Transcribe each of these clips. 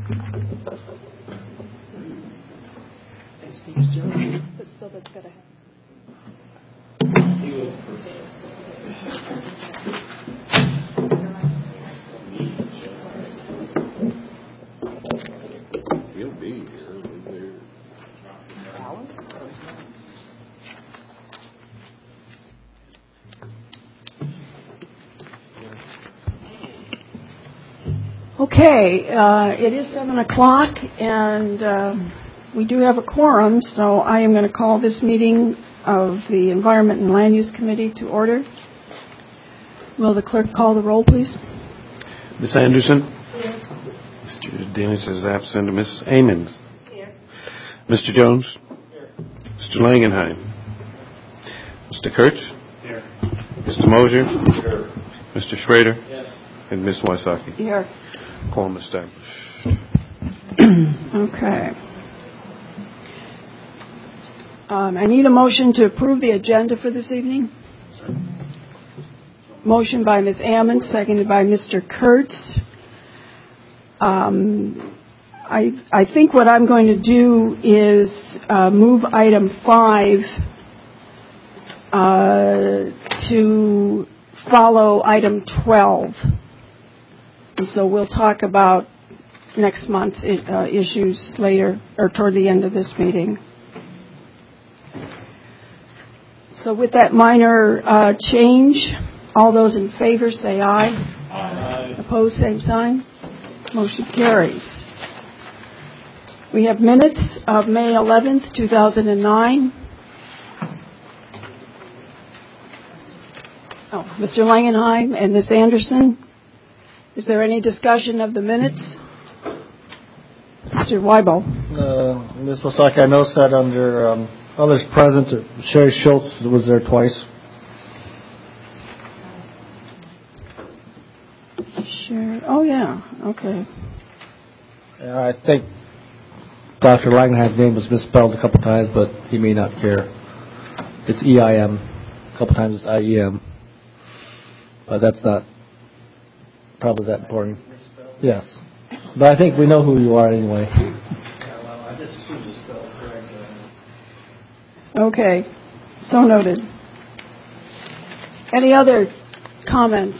But still, that's got to happen. He'll be here. Okay, it is 7 o'clock, and we do have a quorum, so I am going to call this meeting of the Environment and Land Use Committee to order. Will the clerk call the roll, please? Ms. Anderson? Here. Mr. Dennis is absent. Mrs. Amons? Here. Mr. Jones? Here. Mr. Langenheim? Mr. Kurtz? Here. Mr. Mosier? Here. Mr. Schrader? Yes. And Ms. Wysocki? Here. Quorum established. Okay. I need a motion to approve the agenda for this evening. Motion by Ms. Ammon, seconded by Mr. Kurtz. I think what I'm going to do is move item 5 to follow item 12. And so we'll talk about next month's issues later, or toward the end of this meeting. So with that minor change, all those in favor say aye. Aye. Opposed, same sign. Motion carries. We have minutes of May 11th, 2009. Mr. Langenheim and Ms. Anderson, is there any discussion of the minutes? Mr. Weibel. Ms. Wysocki, I noticed that under others present, Sherry Schultz was there twice. Sure. Oh, yeah. Okay. I think Dr. Langenheim's name was misspelled a couple times, but he may not care. It's EIM. A couple times it's IEM. But that's not probably that important. Yes. But I think we know who you are anyway. Okay. So noted. Any other comments?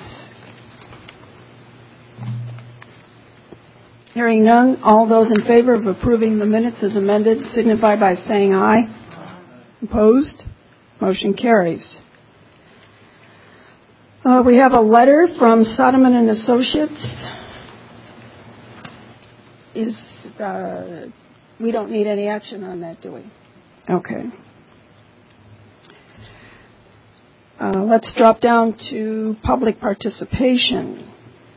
Hearing none, all those in favor of approving the minutes as amended signify by saying aye. Opposed? Motion carries. We have a letter from Soderman and Associates. We don't need any action on that, do we? Okay. Let's drop down to public participation.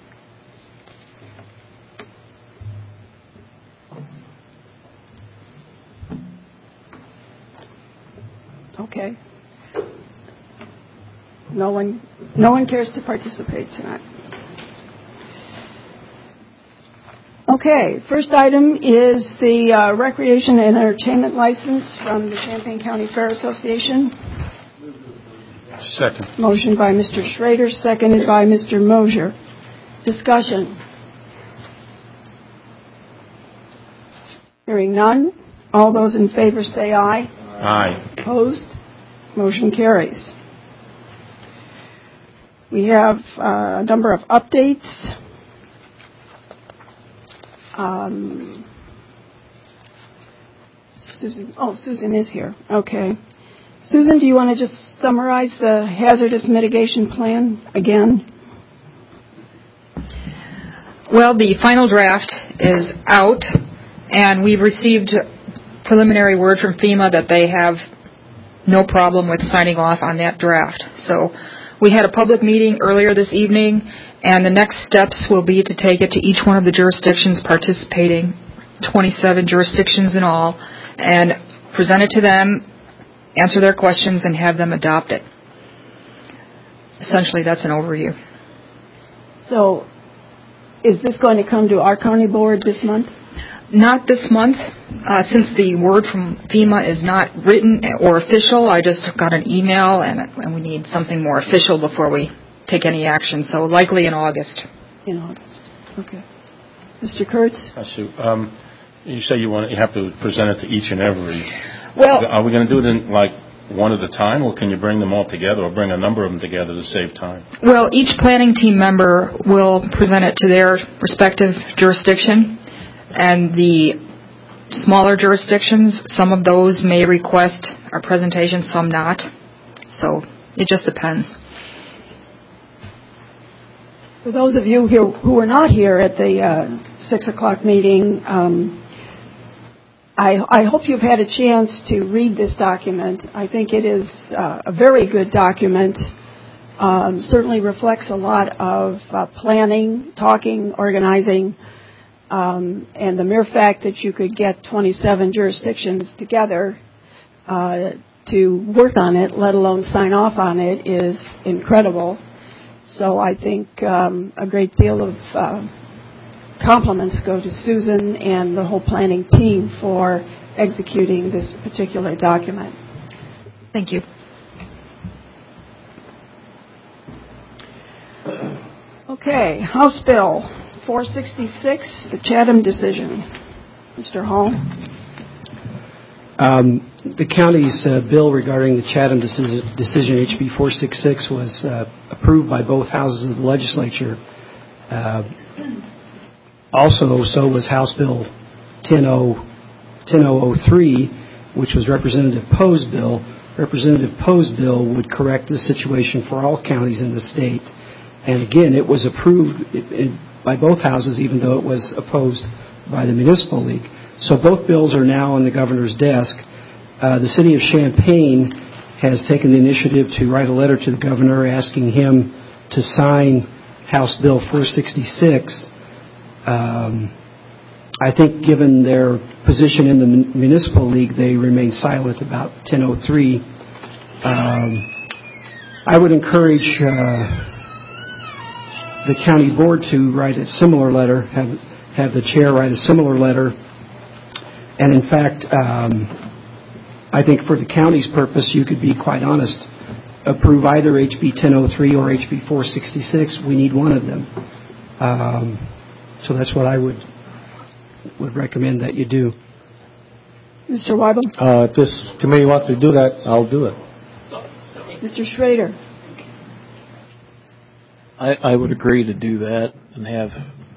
Okay. No one cares to participate tonight. Okay, first item is the Recreation and Entertainment License from the Champaign County Fair Association. Second. Motion by Mr. Schrader, seconded by Mr. Mosier. Discussion. Hearing none, all those in favor say aye. Aye. Opposed? Motion carries. We have a number of updates. Susan is here. Okay. Susan, do you want to just summarize the hazardous mitigation plan again? Well, the final draft is out, and we've received preliminary word from FEMA that they have no problem with signing off on that draft. So we had a public meeting earlier this evening, and the next steps will be to take it to each one of the jurisdictions participating, 27 jurisdictions in all, and present it to them, answer their questions, and have them adopt it. Essentially, that's an overview. So is this going to come to our county board this month? Not this month. Since the word from FEMA is not written or official, I just got an email, and we need something more official before we take any action. So likely in August. In August. Okay. Mr. Kurtz? Sue, you say you have to present it to each and every. Well, are we going to do it in like one at a time, or can you bring them all together, or bring a number of them together to save time? Well, each planning team member will present it to their respective jurisdiction, and the smaller jurisdictions, some of those may request a presentation, some not. So it just depends. For those of you who were not here at the 6 o'clock meeting, I hope you've had a chance to read this document. I think it is a very good document. Certainly reflects a lot of planning, talking, organizing, and the mere fact that you could get 27 jurisdictions together to work on it, let alone sign off on it, is incredible. So I think a great deal of compliments go to Susan and the whole planning team for executing this particular document. Thank you. Okay, House Bill 466, the Chatham decision. Mr. Hall. The county's bill regarding the Chatham decision, HB 466, was approved by both houses of the legislature. Also, so was House Bill 10003, which was Representative Poe's bill. Representative Poe's bill would correct the situation for all counties in the state. And again, it was approved by both houses, even though it was opposed by the Municipal League. So both bills are now on the governor's desk. The city of Champaign has taken the initiative to write a letter to the governor asking him to sign House Bill 466. I think given their position in the Municipal League, they remain silent about 1003. I would encourage the county board to write a similar letter, have the chair write a similar letter. And in fact, I think for the county's purpose, you could be quite honest, approve either HB 1003 or HB 466. We need one of them. So that's what I would recommend that you do. Mr. Weibel? If this committee wants to do that, I'll do it. Mr. Schrader? I would agree to do that and have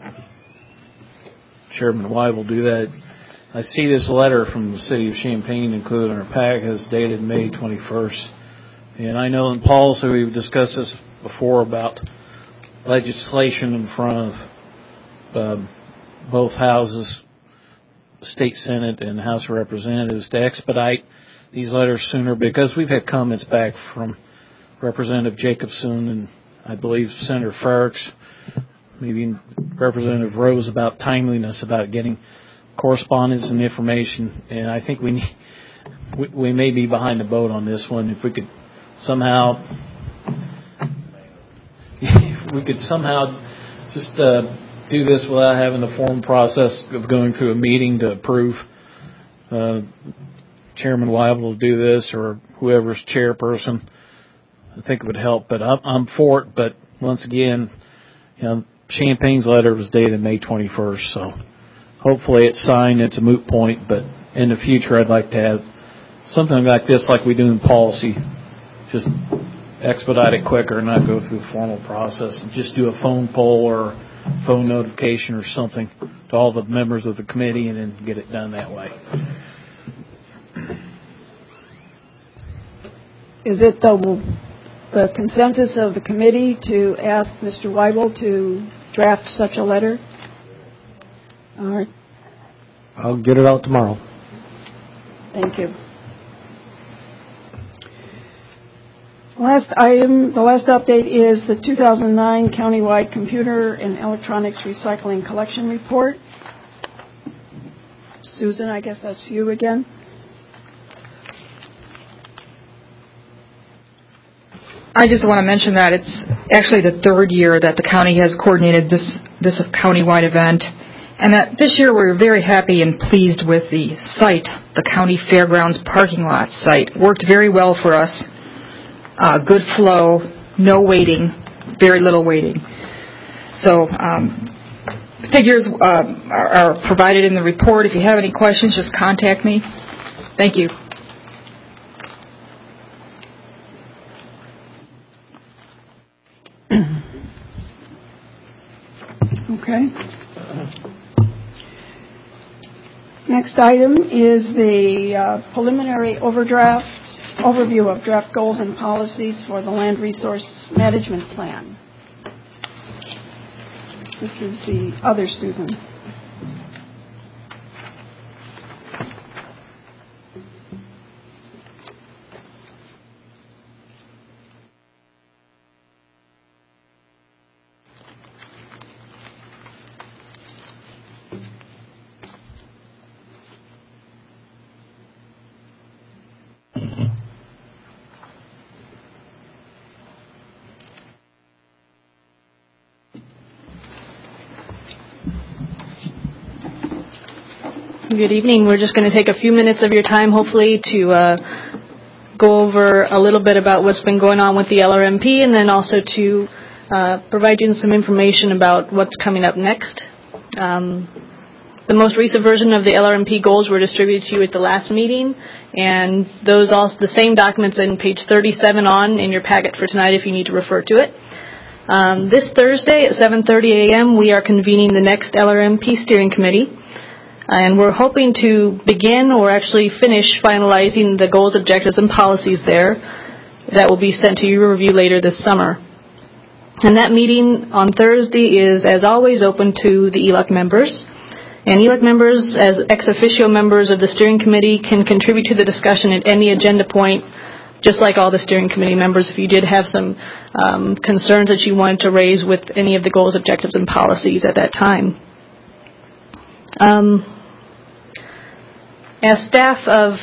Chairman Weibel do that. I see this letter from the city of Champaign included in our pack is dated May 21st. And I know in policy we've discussed this before about legislation in front of both houses, State Senate and House of Representatives, to expedite these letters sooner, because we've had comments back from Representative Jacobson and I believe Senator Farrix, maybe Representative Rose, about timeliness, about getting correspondence and information, and I think we may be behind the boat on this one. If we could somehow just do this without having the formal process of going through a meeting to approve Chairman Weibel to do this or whoever's chairperson, I think it would help. But I'm for it. But once again, Champaign's letter was dated May 21st, so hopefully it's signed. It's a moot point. But in the future, I'd like to have something like this, like we do in policy, just expedite it quicker and not go through the formal process, and just do a phone poll or phone notification or something to all the members of the committee and then get it done that way. Is it the consensus of the committee to ask Mr. Weibel to draft such a letter? All right. I'll get it out tomorrow. Thank you. The last update is the 2009 Countywide Computer and Electronics Recycling Collection Report. Susan, I guess that's you again. I just want to mention that it's actually the third year that the county has coordinated this countywide event, and that this year we're very happy and pleased with the site. The county fairgrounds parking lot site worked very well for us. Good flow, no waiting, very little waiting. So Figures are provided in the report. If you have any questions, just contact me. Thank you. Okay. Next item is the preliminary overview of draft goals and policies for the Land Resource Management Plan. This is the other Susan. Good evening. We're just going to take a few minutes of your time, hopefully, to go over a little bit about what's been going on with the LRMP, and then also to provide you some information about what's coming up next. The most recent version of the LRMP goals were distributed to you at the last meeting, and those also the same documents in page 37 on in your packet for tonight if you need to refer to it. This Thursday at 7:30 a.m. we are convening the next LRMP steering committee. And we're hoping to begin or actually finish finalizing the goals, objectives, and policies there that will be sent to your review later this summer. And that meeting on Thursday is, as always, open to the ELEC members. And ELEC members, as ex officio members of the steering committee, can contribute to the discussion at any agenda point, just like all the steering committee members, if you did have some concerns that you wanted to raise with any of the goals, objectives, and policies at that time. As staff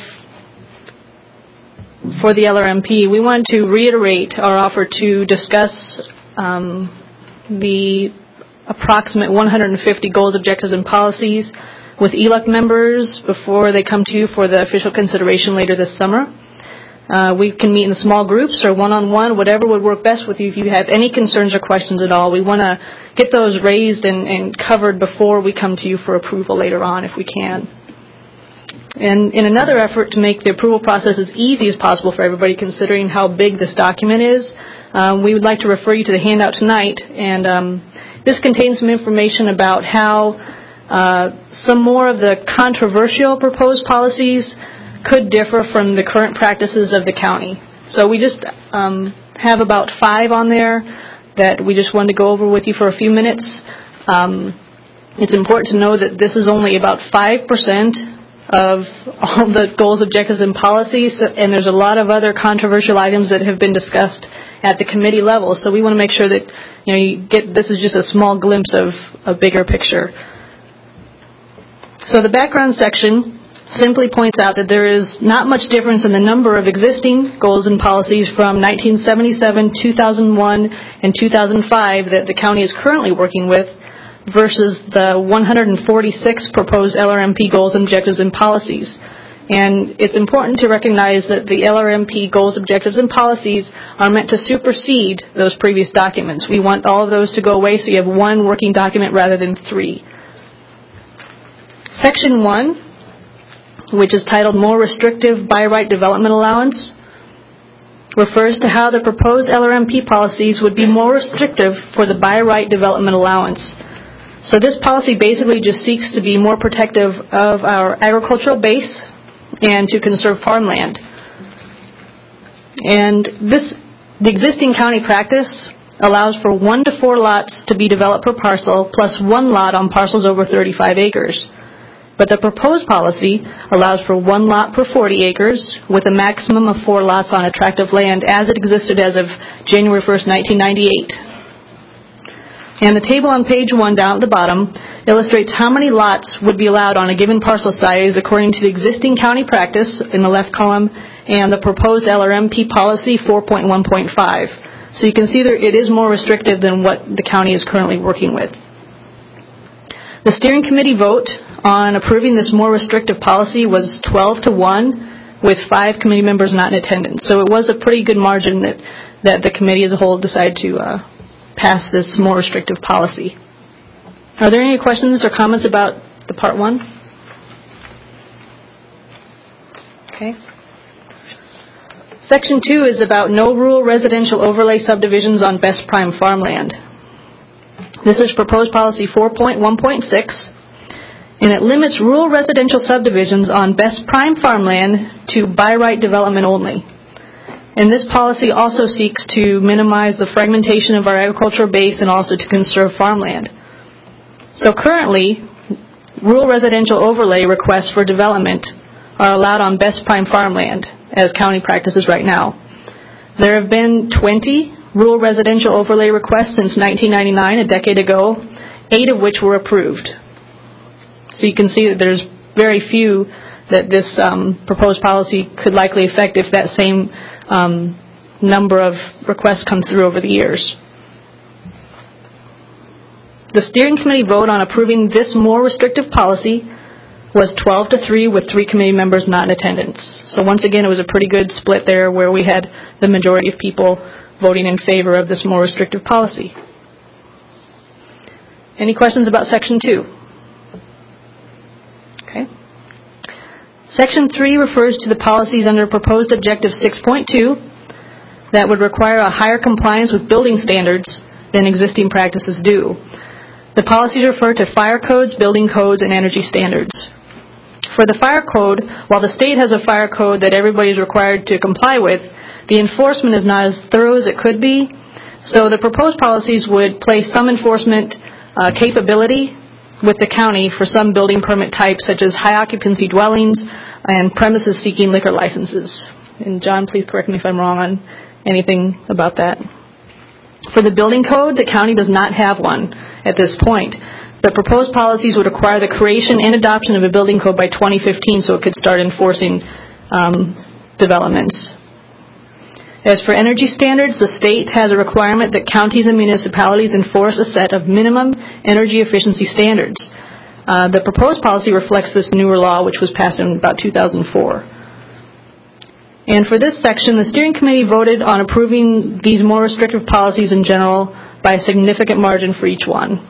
for the LRMP, we want to reiterate our offer to discuss the approximate 150 goals, objectives, and policies with ELEC members before they come to you for the official consideration later this summer. We can meet in small groups or one-on-one, whatever would work best with you. If you have any concerns or questions at all, we want to get those raised and covered before we come to you for approval later on if we can. And in another effort to make the approval process as easy as possible for everybody, considering how big this document is, we would like to refer you to the handout tonight. And this contains some information about how some more of the controversial proposed policies could differ from the current practices of the county. So we just have about 5 on there that we just wanted to go over with you for a few minutes. It's important to know that this is only about 5% of all the goals, objectives, and policies, and there's a lot of other controversial items that have been discussed at the committee level. So we want to make sure that you get this is just a small glimpse of a bigger picture. So the background section simply points out that there is not much difference in the number of existing goals and policies from 1977, 2001, and 2005 that the county is currently working with versus the 146 proposed LRMP goals, objectives, and policies. And it's important to recognize that the LRMP goals, objectives, and policies are meant to supersede those previous documents. We want all of those to go away so you have one working document rather than 3. Section 1, which is titled More Restrictive By Right Development Allowance, refers to how the proposed LRMP policies would be more restrictive for the by right development allowance. So this policy basically just seeks to be more protective of our agricultural base and to conserve farmland. And the existing county practice allows for 1 to 4 lots to be developed per parcel plus 1 lot on parcels over 35 acres. But the proposed policy allows for 1 lot per 40 acres with a maximum of 4 lots on attractive land as it existed as of January 1st, 1998. And the table on page 1 down at the bottom illustrates how many lots would be allowed on a given parcel size according to the existing county practice in the left column and the proposed LRMP policy 4.1.5. So you can see it is more restrictive than what the county is currently working with. The steering committee vote on approving this more restrictive policy was 12-1 with 5 committee members not in attendance. So it was a pretty good margin that the committee as a whole decided to pass this more restrictive policy. Are there any questions or comments about the Part 1? Okay. Section 2 is about no rural residential overlay subdivisions on best prime farmland. This is proposed policy 4.1.6, and it limits rural residential subdivisions on best prime farmland to by right development only. And this policy also seeks to minimize the fragmentation of our agricultural base and also to conserve farmland. So currently, rural residential overlay requests for development are allowed on best prime farmland, as county practices right now. There have been 20 rural residential overlay requests since 1999, a decade ago, 8 of which were approved. So you can see that there's very few that this proposed policy could likely affect if that same number of requests comes through over the years. The steering committee vote on approving this more restrictive policy was 12-3 with 3 committee members not in attendance. So once again, it was a pretty good split there where we had the majority of people voting in favor of this more restrictive policy. Any questions about Section 2? Okay. Section 3 refers to the policies under proposed Objective 6.2 that would require a higher compliance with building standards than existing practices do. The policies refer to fire codes, building codes, and energy standards. For the fire code, while the state has a fire code that everybody is required to comply with, the enforcement is not as thorough as it could be. So the proposed policies would place some enforcement capability with the county for some building permit types, such as high occupancy dwellings and premises seeking liquor licenses. And John, please correct me if I'm wrong on anything about that. For the building code, the county does not have one at this point. The proposed policies would require the creation and adoption of a building code by 2015 so it could start enforcing developments. As for energy standards, the state has a requirement that counties and municipalities enforce a set of minimum energy efficiency standards. The proposed policy reflects this newer law, which was passed in about 2004. And for this section, the steering committee voted on approving these more restrictive policies in general by a significant margin for each one.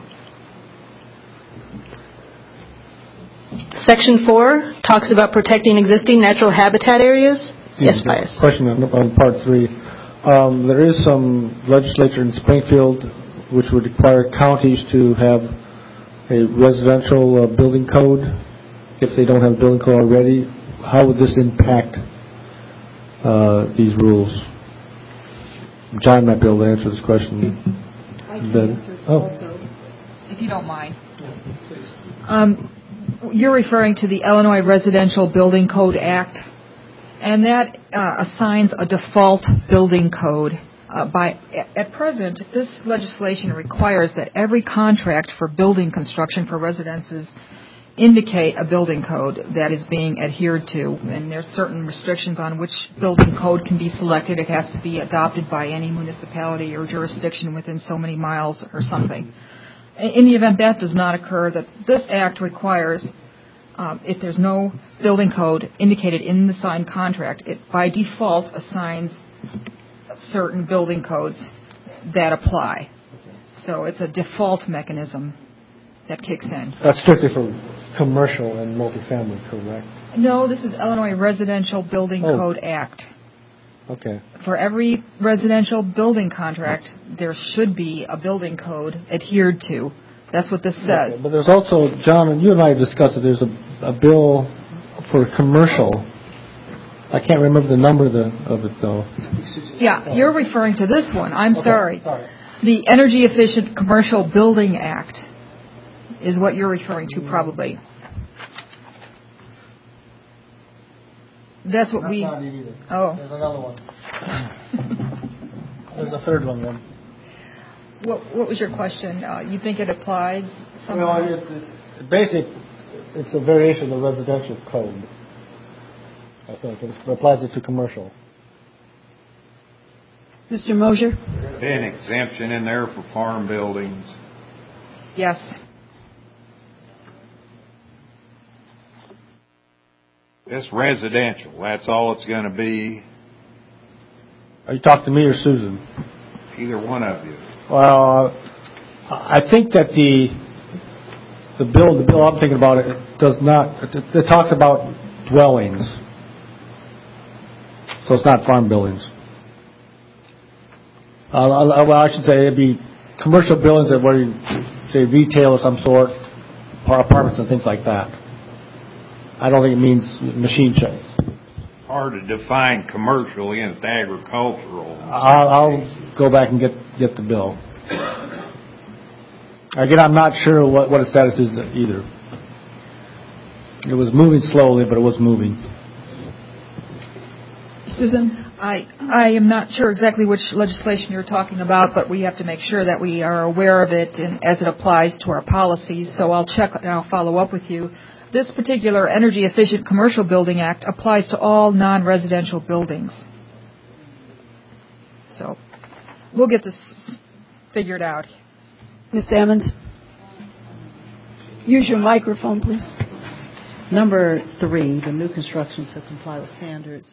Section 4 talks about protecting existing natural habitat areas. Yes, Bias. Question on Part 3. There is some legislature in Springfield which would require counties to have a residential building code if they don't have a building code already. How would this impact these rules? John might be able to answer this question. I can answer also, if you don't mind. You're referring to the Illinois Residential Building Code Act, and that assigns a default building code. At present, this legislation requires that every contract for building construction for residences indicate a building code that is being adhered to, and there's certain restrictions on which building code can be selected. It has to be adopted by any municipality or jurisdiction within so many miles or something. In the event that does not occur, that this act requires, if there's no building code indicated in the signed contract, it by default assigns certain building codes that apply. So it's a default mechanism that kicks in. That's strictly for commercial and multifamily, correct? No, this is Illinois Residential Building Code Act. Okay. For every residential building contract, there should be a building code adhered to. That's what this says. Okay, but there's also, John, and you and I have discussed it, there's a bill for commercial. I can't remember the number of it, though. Yeah, you're referring to this one. I'm sorry. The Energy Efficient Commercial Building Act is what you're referring to, probably. That's what we... Not it either. Oh. There's another one. There's a third one then. What was your question? You think it applies somehow? Well, basically, it's a variation of the residential code, I think. It applies it to commercial. Mr. Mosier? An exemption in there for farm buildings. Yes. It's residential. That's all it's going to be. Are you talking to me or Susan? Either one of you. Well, I think that the bill I'm thinking about, it does not, it talks about dwellings. So it's not farm buildings. Well, I should say it'd be commercial buildings that where you say retail of some sort, apartments and things like that. I don't think it means machine shops. Hard to define commercial against agricultural. I'll go back and get the bill. Again, I'm not sure what the status is either. It was moving slowly, but it was moving. Susan? I am not sure exactly which legislation you're talking about, but we have to make sure that we are aware of it and as it applies to our policies. So I'll check and I'll follow up with you. This particular Energy Efficient Commercial Building Act applies to all non-residential buildings. So we'll get this figured out. Ms. Ammons? Use your microphone, please. Number 3, the new construction to comply with standards.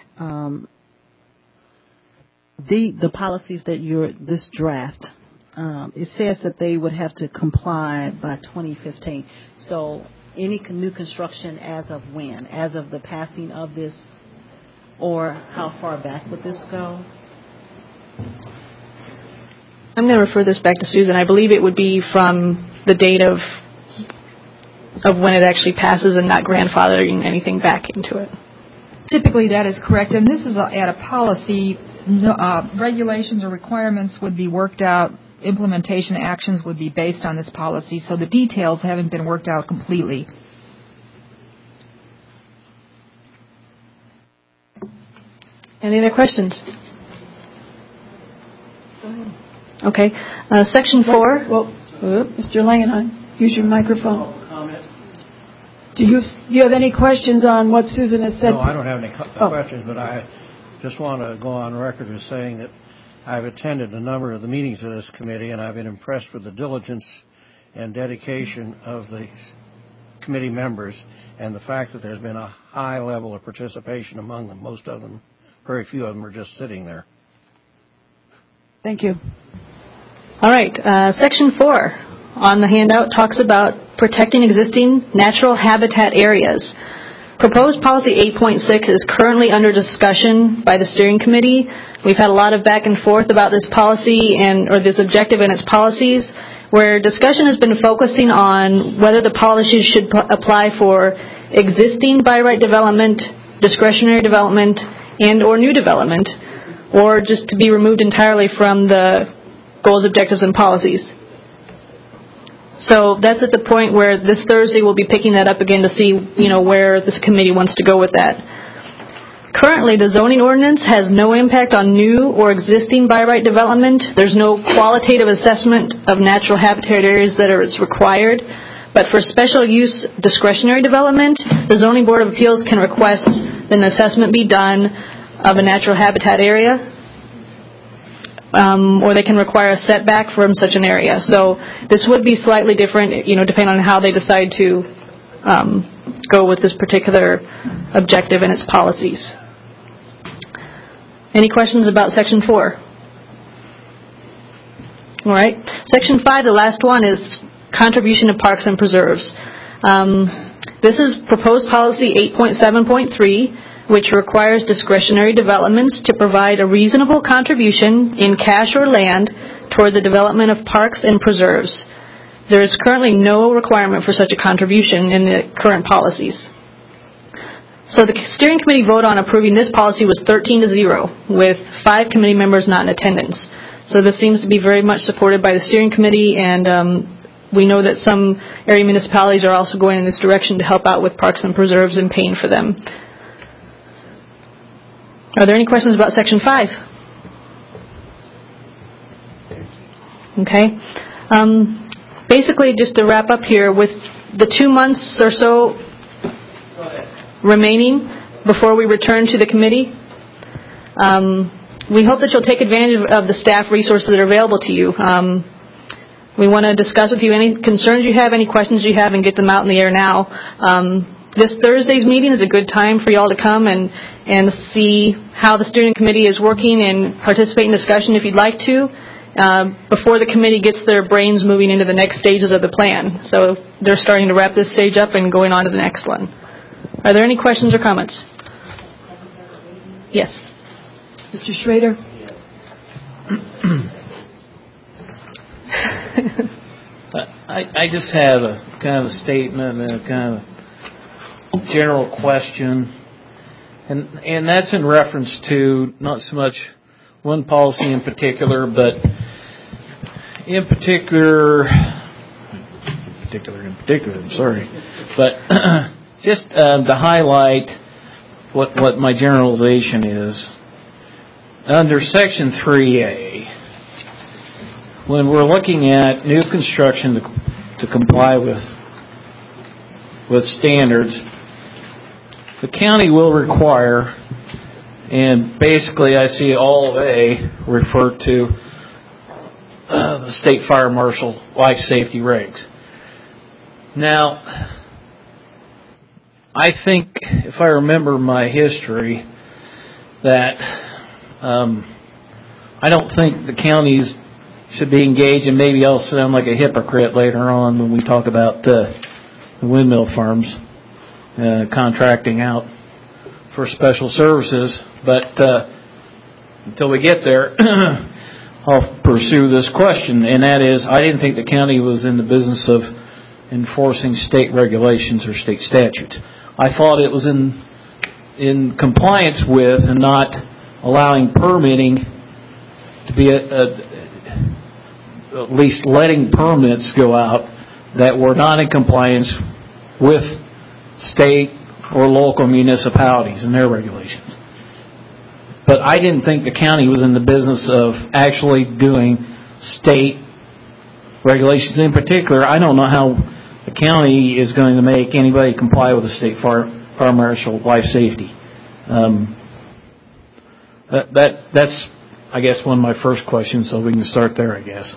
The policies that this draft, it says that they would have to comply by 2015. So any new construction as of when? As of the passing of this, or how far back would this go? I'm going to refer this back to Susan. I believe it would be from the date of when it actually passes and not grandfathering anything back into it. Typically that is correct, and this is at a policy. Regulations or requirements would be worked out. Implementation actions would be based on this policy, so the details haven't been worked out completely. Any other questions? Okay. Section 4. Well, Mr. Langenheim, use your microphone. Comment? Do you have any questions on what Susan has said? No, I don't have any questions, but I just want to go on record as saying that I've attended a number of the meetings of this committee, and I've been impressed with the diligence and dedication of the committee members and the fact that there's been a high level of participation among them. Most of them, very few of them are just sitting there. Thank you. All right. Section 4 on the handout talks about protecting existing natural habitat areas. Proposed Policy 8.6 is currently under discussion by the steering committee. We've had a lot of back and forth about this policy or this objective and its policies, where discussion has been focusing on whether the policies should apply for existing by right development, discretionary development, and or new development, or just to be removed entirely from the goals, objectives, and policies. So that's at the point where this Thursday we'll be picking that up again to see, where this committee wants to go with that. Currently, the zoning ordinance has no impact on new or existing by right development. There's no qualitative assessment of natural habitat areas that is required. But for special use discretionary development, the Zoning Board of Appeals can request an assessment be done of a natural habitat area, or they can require a setback from such an area. So this would be slightly different, depending on how they decide to go with this particular objective and its policies. Any questions about Section 4? All right. Section 5, the last one, is contribution to parks and preserves. This is proposed policy 8.7.3, which requires discretionary developments to provide a reasonable contribution in cash or land toward the development of parks and preserves. There is currently no requirement for such a contribution in the current policies. So the steering committee vote on approving this policy was 13-0, with 5 committee members not in attendance. So this seems to be very much supported by the steering committee, and we know that some area municipalities are also going in this direction to help out with parks and preserves and paying for them. Are there any questions about Section 5? Okay. Basically, just to wrap up here, with the 2 months or so remaining before we return to the committee, we hope that you'll take advantage of the staff resources that are available to you. We want to discuss with you any concerns you have, any questions you have, and get them out in the air now. This Thursday's meeting is a good time for you all to come and see how the steering committee is working and participate in discussion if you'd like to. before the committee gets their brains moving into the next stages of the plan. So they're starting to wrap this stage up and going on to the next one. Are there any questions or comments? Yes. Mr. Schrader? I just have a kind of a statement and a kind of general question, and that's in reference to not so much one policy in particular, but in particular, I'm sorry, but just to highlight what my generalization is. Under Section 3A, when we're looking at new construction to comply with standards, the county will require, and basically I see all of A refer to the State Fire Marshal life safety regs. Now, I think, if I remember my history, that I don't think the counties should be engaged, and maybe I'll sound like a hypocrite later on when we talk about the windmill farms contracting out for special services. But until we get there, I'll pursue this question, and that is, I didn't think the county was in the business of enforcing state regulations or state statutes. I thought it was in compliance with and not allowing permitting to be at least letting permits go out that were not in compliance with state or local municipalities and their regulations. But I didn't think the county was in the business of actually doing state regulations. In particular, I don't know how the county is going to make anybody comply with the state fire marshal life safety. That's, I guess, one of my first questions, so we can start there, I guess.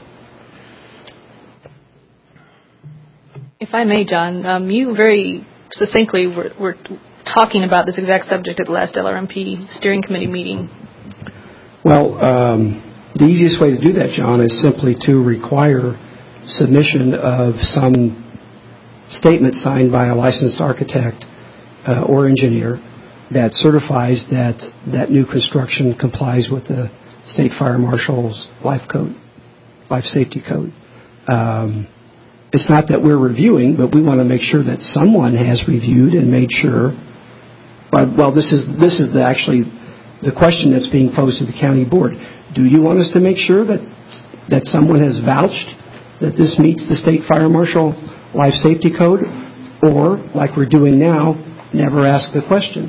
If I may, John, you very succinctly were talking about this exact subject at the last LRMP steering committee meeting. Well, the easiest way to do that, John, is simply to require submission of some statement signed by a licensed architect or engineer that certifies that new construction complies with the State Fire Marshal's life safety code. It's not that we're reviewing, but we want to make sure that someone has reviewed and made sure. Well, this is actually the question that's being posed to the county board. Do you want us to make sure that someone has vouched that this meets the State Fire Marshal life safety code, or, like we're doing now, never ask the question?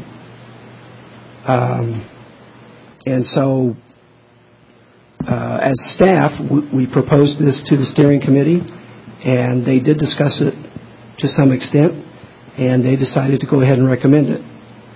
And so, as staff, we proposed this to the steering committee, and they did discuss it to some extent, and they decided to go ahead and recommend it.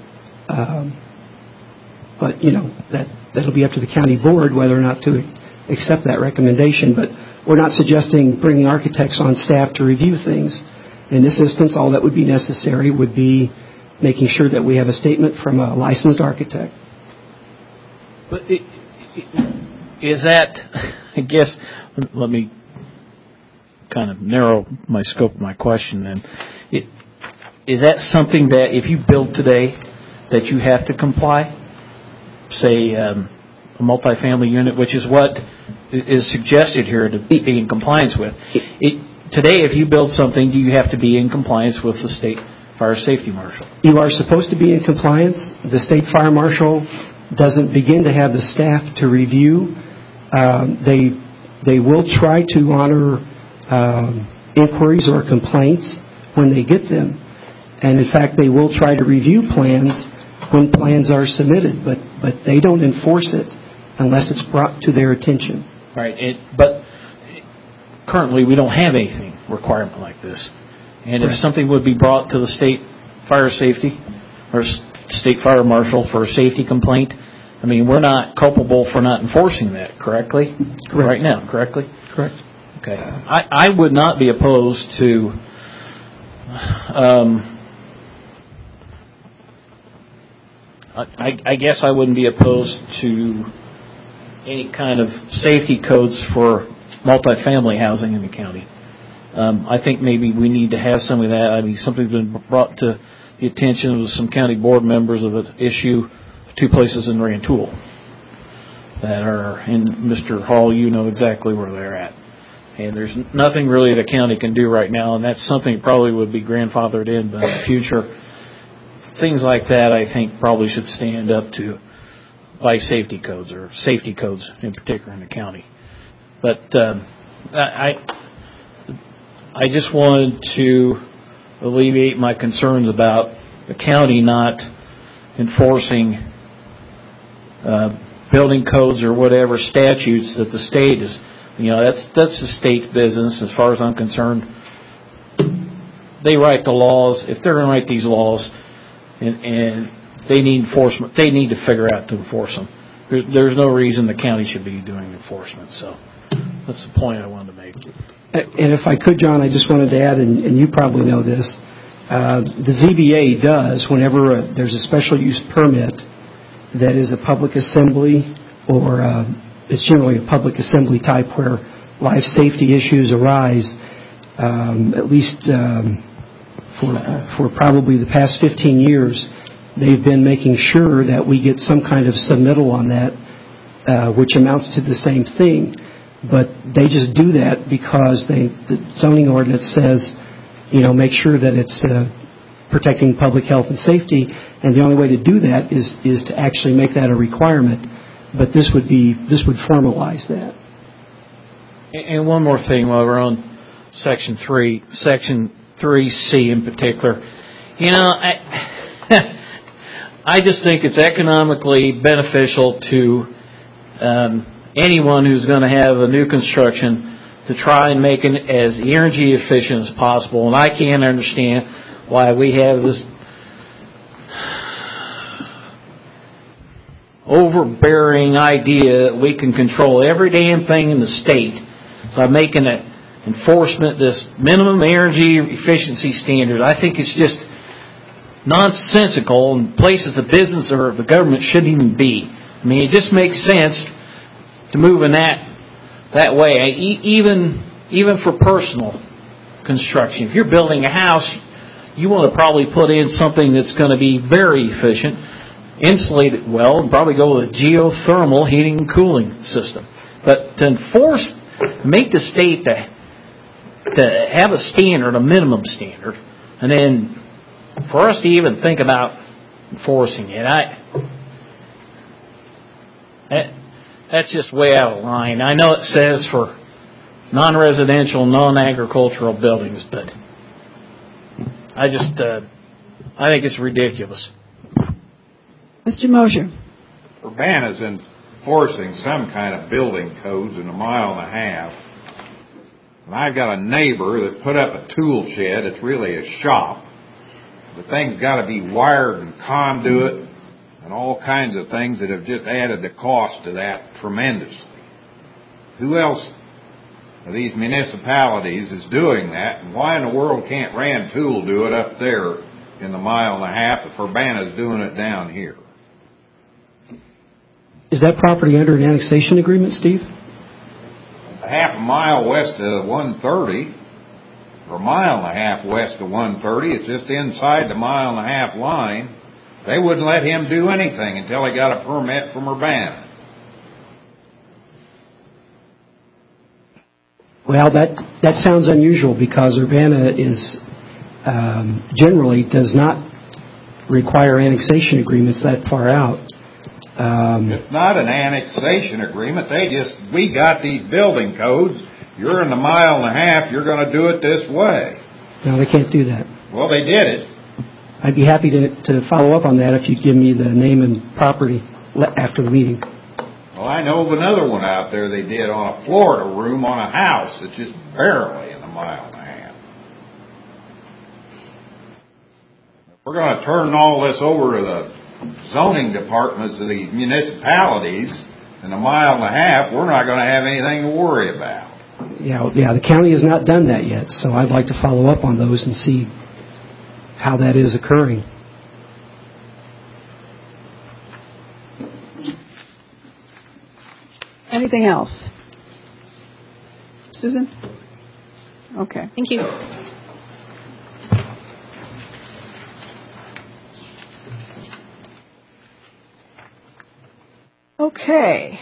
But, that'll be up to the county board whether or not to accept that recommendation. But we're not suggesting bringing architects on staff to review things. In this instance, all that would be necessary would be making sure that we have a statement from a licensed architect. But is that, I guess, let me kind of narrow my scope of my question then. Is that something that if you build today that you have to comply? Say a multifamily unit, which is what is suggested here to be in compliance with. Today, if you build something, do you have to be in compliance with the State Fire Safety Marshal? You are supposed to be in compliance. The State Fire Marshal doesn't begin to have the staff to review. They will try to honor inquiries or complaints when they get them. And in fact, they will try to review plans when plans are submitted, but they don't enforce it unless it's brought to their attention. Right, but currently we don't have anything requirement like this. And if something would be brought to the State Fire Safety or State Fire Marshal for a safety complaint, I mean, we're not culpable for not enforcing that, correctly? Correct. Right now, correctly? Correct. Okay. I would not be opposed to I guess I wouldn't be opposed to any kind of safety codes for multifamily housing in the county. I think maybe we need to have some of that. I mean, something's been brought to the attention of some county board members of an issue, 2 places in Rantoul that are, and Mr. Hall, you know exactly where they're at. And there's nothing really the county can do right now, and that's something that probably would be grandfathered in, but in the future, things like that I think probably should stand up to life safety codes, or safety codes in particular in the county. But I just wanted to alleviate my concerns about the county not enforcing building codes or whatever statutes that the state is. That's the state's business as far as I'm concerned. They write the laws. If they're going to write these laws and they need enforcement, they need to figure out to enforce them. There's no reason the county should be doing enforcement. So that's the point I wanted to make. And if I could, John, I just wanted to add, and you probably know this, the ZBA does, whenever there's a special use permit that is a public assembly, or it's generally a public assembly type where life safety issues arise, at least for probably the past 15 years, they've been making sure that we get some kind of submittal on that, which amounts to the same thing. But they just do that because the zoning ordinance says, make sure that it's protecting public health and safety, and the only way to do that is to actually make that a requirement. But this would formalize that. And one more thing while we're on Section 3C in particular. I just think it's economically beneficial to anyone who's going to have a new construction to try and make it as energy efficient as possible. And I can't understand why we have this overbearing idea that we can control every damn thing in the state by making it enforcement, this minimum energy efficiency standard. I think it's just nonsensical in places the business or the government shouldn't even be. I mean, it just makes sense to move in that way. Even for personal construction, if you're building a house, you want to probably put in something that's going to be very efficient, insulate it well, and probably go with a geothermal heating and cooling system. But to make the state to have a standard, a minimum standard, and then for us to even think about enforcing it, that's just way out of line. I know it says for non-residential, non-agricultural buildings, but I think it's ridiculous. Mr. Mosher. Urbana's enforcing some kind of building codes in 1.5 miles. And I've got a neighbor that put up a tool shed. It's really a shop. The thing's got to be wired and conduit and all kinds of things that have just added the cost to that tremendously. Who else of these municipalities is doing that? And why in the world can't Rantoul do it up there in the 1.5 miles if Urbana's doing it down here? Is that property under an annexation agreement, Steve? 1/2 mile west of 130, or 1.5 miles west of 130. It's just inside the 1.5 mile line. They wouldn't let him do anything until he got a permit from Urbana. Well, that sounds unusual because Urbana generally does not require annexation agreements that far out. It's not an annexation agreement. We got these building codes. You're in the 1.5 miles. You're going to do it this way. No, they can't do that. Well, they did it. I'd be happy to follow up on that if you'd give me the name and property after the meeting. Well, I know of another one out there they did on a Florida room on a house that's just barely in 1.5 miles. If we're going to turn all this over to the zoning departments of these municipalities in 1.5 miles, we're not going to have anything to worry about. Yeah, the county has not done that yet, so I'd like to follow up on those and see how that is occurring. Anything else? Susan? Okay. Thank you. Okay.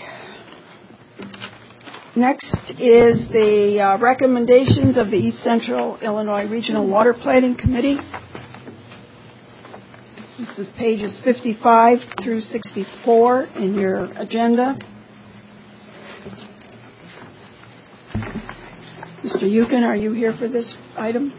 Next is the recommendations of the East Central Illinois Regional Water Planning Committee. This is pages 55 through 64 in your agenda. Mr. Yukon, are you here for this item?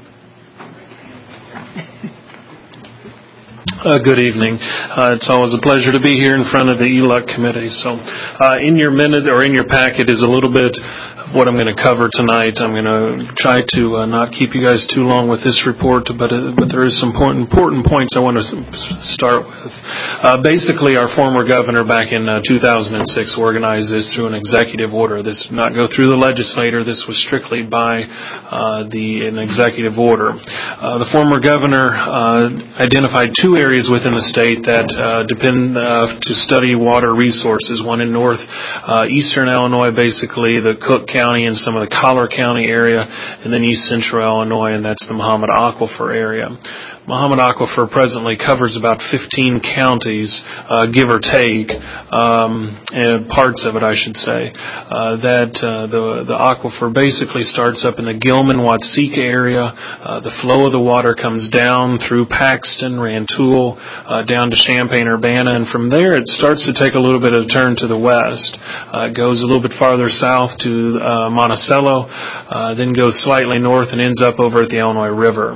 Good evening. It's always a pleasure to be here in front of the ELUC committee. So in your minute or in your packet is a little bit of what I'm going to cover tonight. I'm going to try to not keep you guys too long with this report, but there is some important points I want to start with. Basically, our former governor back in 2006 organized this through an executive order. This did not go through the legislature. This was strictly by an executive order. The former governor identified two areas within the state that depend to study water resources. One in northeastern Illinois, basically the Cook County and some of the Collar County area, and then east central Illinois, and that's the Mahomet Aquifer area. Mahomet Aquifer presently covers about 15 counties, give or take, and parts of it, I should say. The aquifer basically starts up in the Gilman-Watseka area. The flow of the water comes down through Paxton, Rantoul, down to Champaign-Urbana, and from there it starts to take a little bit of a turn to the west. It goes a little bit farther south to Monticello, then goes slightly north and ends up over at the Illinois River.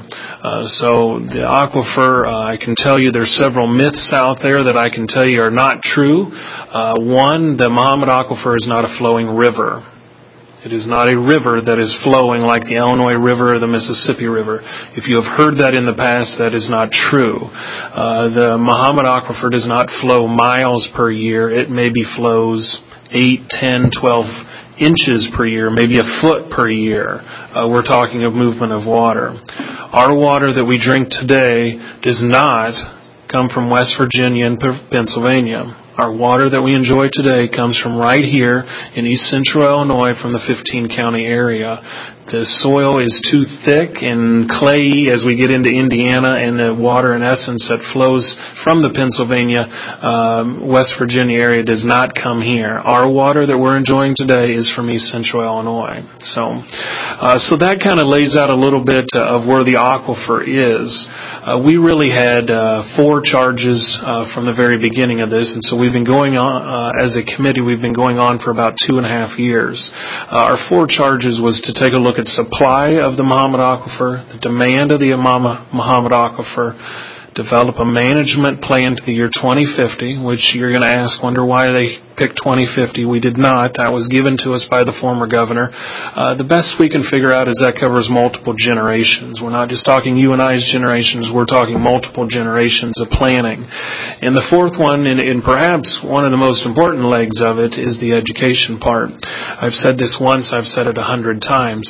So the aquifer, I can tell you there's several myths out there that I can tell you are not true. One, the Mahomet Aquifer is not a flowing river. It is not a river that is flowing like the Illinois River or the Mississippi River. If you have heard that in the past, that is not true. The Mahomet Aquifer does not flow miles per year. It maybe flows 8, 10, 12 inches per year, maybe a foot per year. We're talking of movement of water. Our water that we drink today does not come from West Virginia and Pennsylvania. Our water that we enjoy today comes from right here in east central Illinois from the 15 county area. The soil is too thick and clayey as we get into Indiana, and the water, in essence, that flows from the Pennsylvania, West Virginia area does not come here. Our water that we're enjoying today is from east central Illinois. So that kind of lays out a little bit of where the aquifer is. We really had 4 charges from the very beginning of this, and so we've been going on, as a committee, we've been going on for about 2.5 years. Our 4 charges was to take a look at supply of the Mahomet Aquifer, the demand of the Mahomet Aquifer, develop a management plan to the year 2050, which you're going to wonder why they picked 2050. We did not. That was given to us by the former governor. The best we can figure out is that covers multiple generations. We're not just talking you and I's generations. We're talking multiple generations of planning. And the fourth one, and perhaps one of the most important legs of it, is the education part. I've said this once. I've said it 100 times.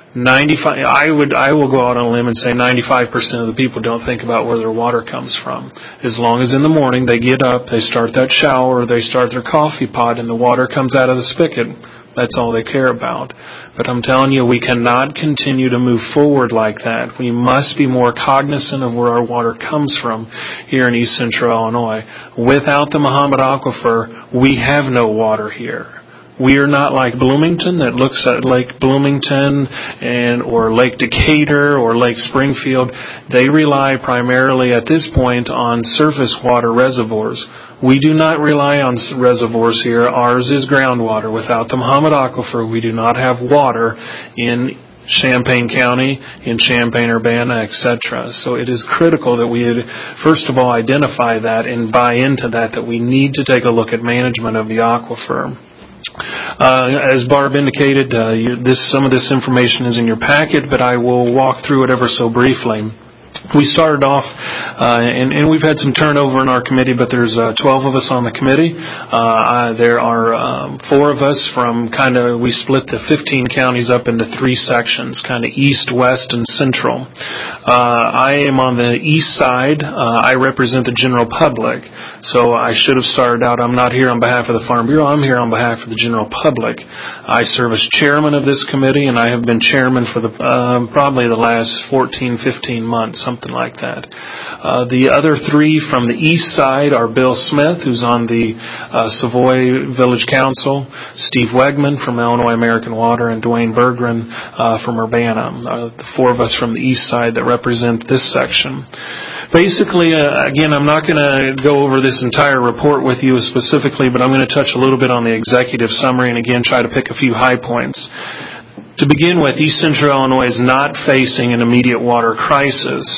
I will go out on a limb and say 95% of the people don't think about where their water comes from. As long as in the morning they get up, they start that shower, or they start their coffee pot, and the water comes out of the spigot, that's all they care about. But I'm telling you, we cannot continue to move forward like that. We must be more cognizant of where our water comes from here in east central Illinois. Without the Mahomet Aquifer, we have no water here. We are not like Bloomington that looks at Lake Bloomington or Lake Decatur or Lake Springfield. They rely primarily at this point on surface water reservoirs. We do not rely on reservoirs here. Ours is groundwater. Without the Mahomet Aquifer, we do not have water in Champaign County, in Champaign-Urbana, etc. So it is critical that we, first of all, identify that and buy into that we need to take a look at management of the aquifer. As Barb indicated, some of this information is in your packet, but I will walk through it ever so briefly. We started off, and we've had some turnover in our committee, but there's 12 of us on the committee. There are 4 of us from we split the 15 counties up into 3 sections, east, west, and central. I am on the east side. I represent the general public. So I should have started out, I'm not here on behalf of the Farm Bureau, I'm here on behalf of the general public. I serve as chairman of this committee, and I have been chairman for probably the last 14, 15 months, something like that. The other 3 from the east side are Bill Smith, who's on the Savoy Village Council, Steve Wegman from Illinois American Water, and Dwayne Berggren from Urbana. The 4 of us from the east side that represent this section. Basically, again, I'm not going to go over this entire report with you specifically, but I'm going to touch a little bit on the executive summary and again try to pick a few high points. To begin with, East Central Illinois is not facing an immediate water crisis.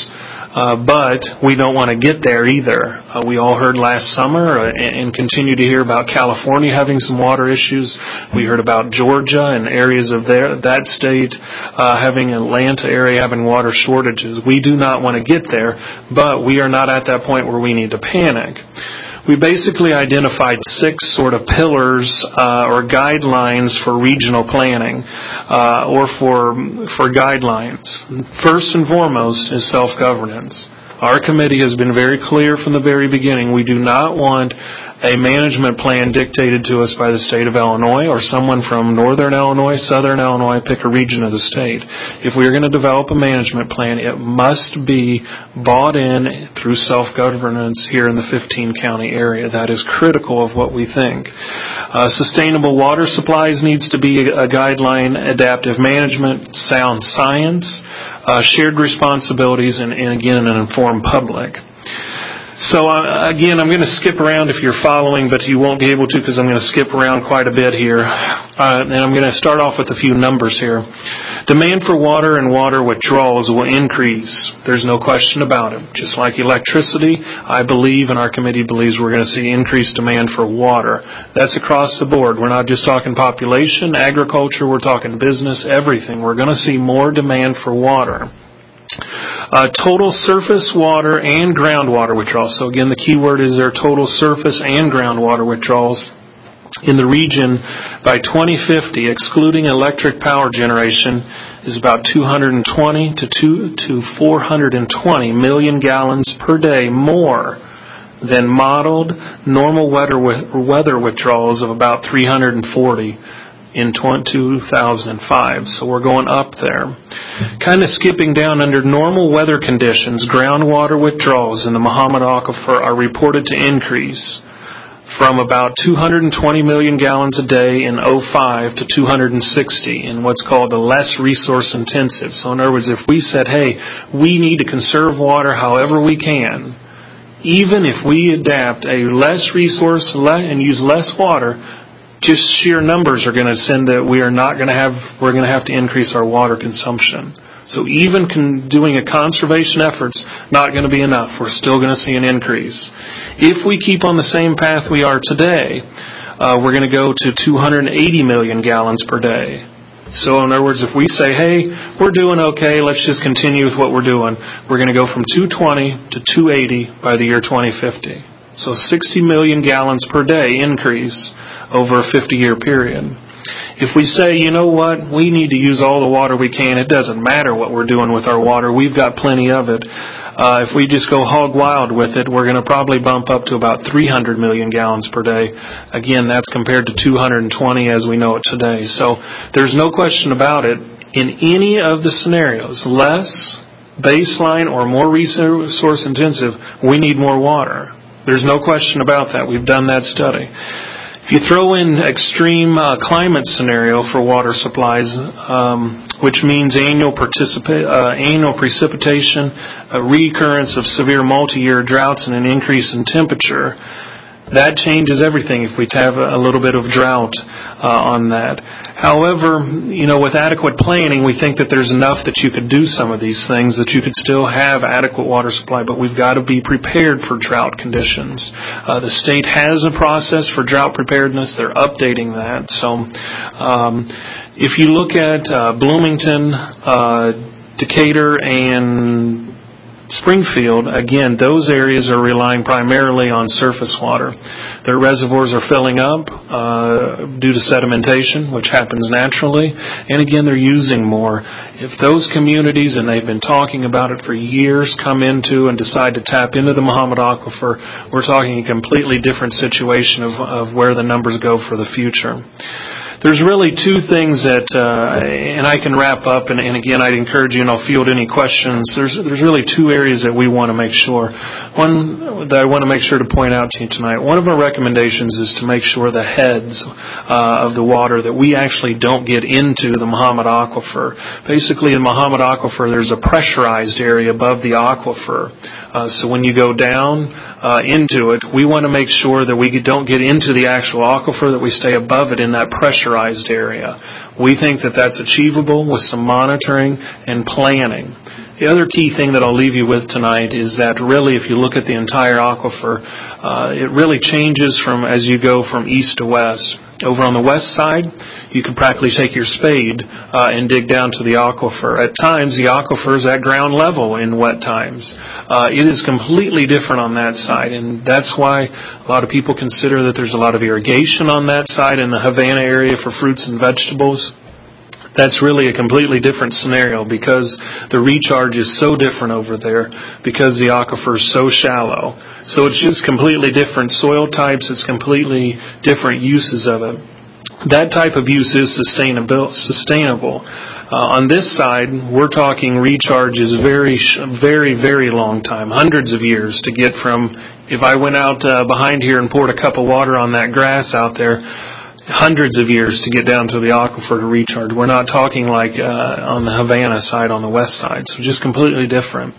But we don't want to get there either. We all heard last summer and continue to hear about California having some water issues. We heard about Georgia and areas of that state having Atlanta area having water shortages. We do not want to get there, but we are not at that point where we need to panic. We basically identified 6 sort of pillars or guidelines for regional planning or for guidelines. First and foremost is self-governance. Our committee has been very clear from the very beginning. We do not want a management plan dictated to us by the state of Illinois or someone from northern Illinois, southern Illinois, pick a region of the state. If we are going to develop a management plan, it must be bought in through self-governance here in the 15-county area. That is critical of what we think. Sustainable water supplies needs to be a guideline, adaptive management, sound science, shared responsibilities, and again, an informed public. So, again, I'm going to skip around if you're following, but you won't be able to because I'm going to skip around quite a bit here. And I'm going to start off with a few numbers here. Demand for water and water withdrawals will increase. There's no question about it. Just like electricity, I believe and our committee believes we're going to see increased demand for water. That's across the board. We're not just talking population, agriculture, we're talking business, everything. We're going to see more demand for water. Total surface water and groundwater withdrawals. So again, the key word is their total surface and groundwater withdrawals in the region by 2050, excluding electric power generation, is about 220 to 420 million gallons per day more than modeled normal weather withdrawals of about 340 in 2005, so we're going up there. Kind of skipping down, under normal weather conditions, groundwater withdrawals in the Mahomet Aquifer are reported to increase from about 220 million gallons a day in 2005 to 260 in what's called the less resource intensive. So in other words, if we said, hey, we need to conserve water however we can, even if we adapt a less resource and use less water, just sheer numbers are going to send that we're going to have to increase our water consumption. So even doing a conservation effort's not going to be enough. We're still going to see an increase. If we keep on the same path we are today, we're going to go to 280 million gallons per day. So in other words, if we say, hey, we're doing okay, let's just continue with what we're doing, we're going to go from 220 to 280 by the year 2050. So 60 million gallons per day increase over a 50-year period. If we say, you know what, we need to use all the water we can, it doesn't matter what we're doing with our water, we've got plenty of it. If we just go hog wild with it, we're going to probably bump up to about 300 million gallons per day. Again, that's compared to 220 as we know it today. So there's no question about it. In any of the scenarios, less, baseline, or more resource intensive, we need more water. There's no question about that. We've done that study. If you throw in extreme climate scenario for water supplies, which means annual precipitation, a recurrence of severe multi-year droughts, and an increase in temperature, that changes everything if we have a little bit of drought on that. However, with adequate planning, we think that there's enough that you could do some of these things, that you could still have adequate water supply, but we've got to be prepared for drought conditions. The state has a process for drought preparedness. They're updating that. So if you look at Bloomington, Decatur, and Springfield, again, those areas are relying primarily on surface water. Their reservoirs are filling up due to sedimentation, which happens naturally, and again, they're using more. If those communities, and they've been talking about it for years, come into and decide to tap into the Mahomet Aquifer, we're talking a completely different situation of where the numbers go for the future. There's really two things that, and I can wrap up, and again, I'd encourage you, and I'll field any questions. There's really two areas that we want to make sure. One that I want to make sure to point out to you tonight. One of our recommendations is to make sure the heads of the water that we actually don't get into the Mahomet Aquifer. Basically, in the Mahomet Aquifer, there's a pressurized area above the aquifer. So when you go down into it, we want to make sure that we don't get into the actual aquifer, that we stay above it in that pressurized area. We think that that's achievable with some monitoring and planning. The other key thing that I'll leave you with tonight is that really, if you look at the entire aquifer, it really changes from as you go from east to west. Over on the west side, you can practically take your spade and dig down to the aquifer. At times, the aquifer is at ground level in wet times. It is completely different on that side, and that's why a lot of people consider that there's a lot of irrigation on that side in the Havana area for fruits and vegetables. That's really a completely different scenario because the recharge is so different over there because the aquifer is so shallow. So it's just completely different soil types. It's completely different uses of it. That type of use is sustainable. On this side, we're talking recharge is very, very long time, hundreds of years to get from, if I went out behind here and poured a cup of water on that grass out there, hundreds of years to get down to the aquifer to recharge. We're not talking like on the Havana side, on the west side. So just completely different.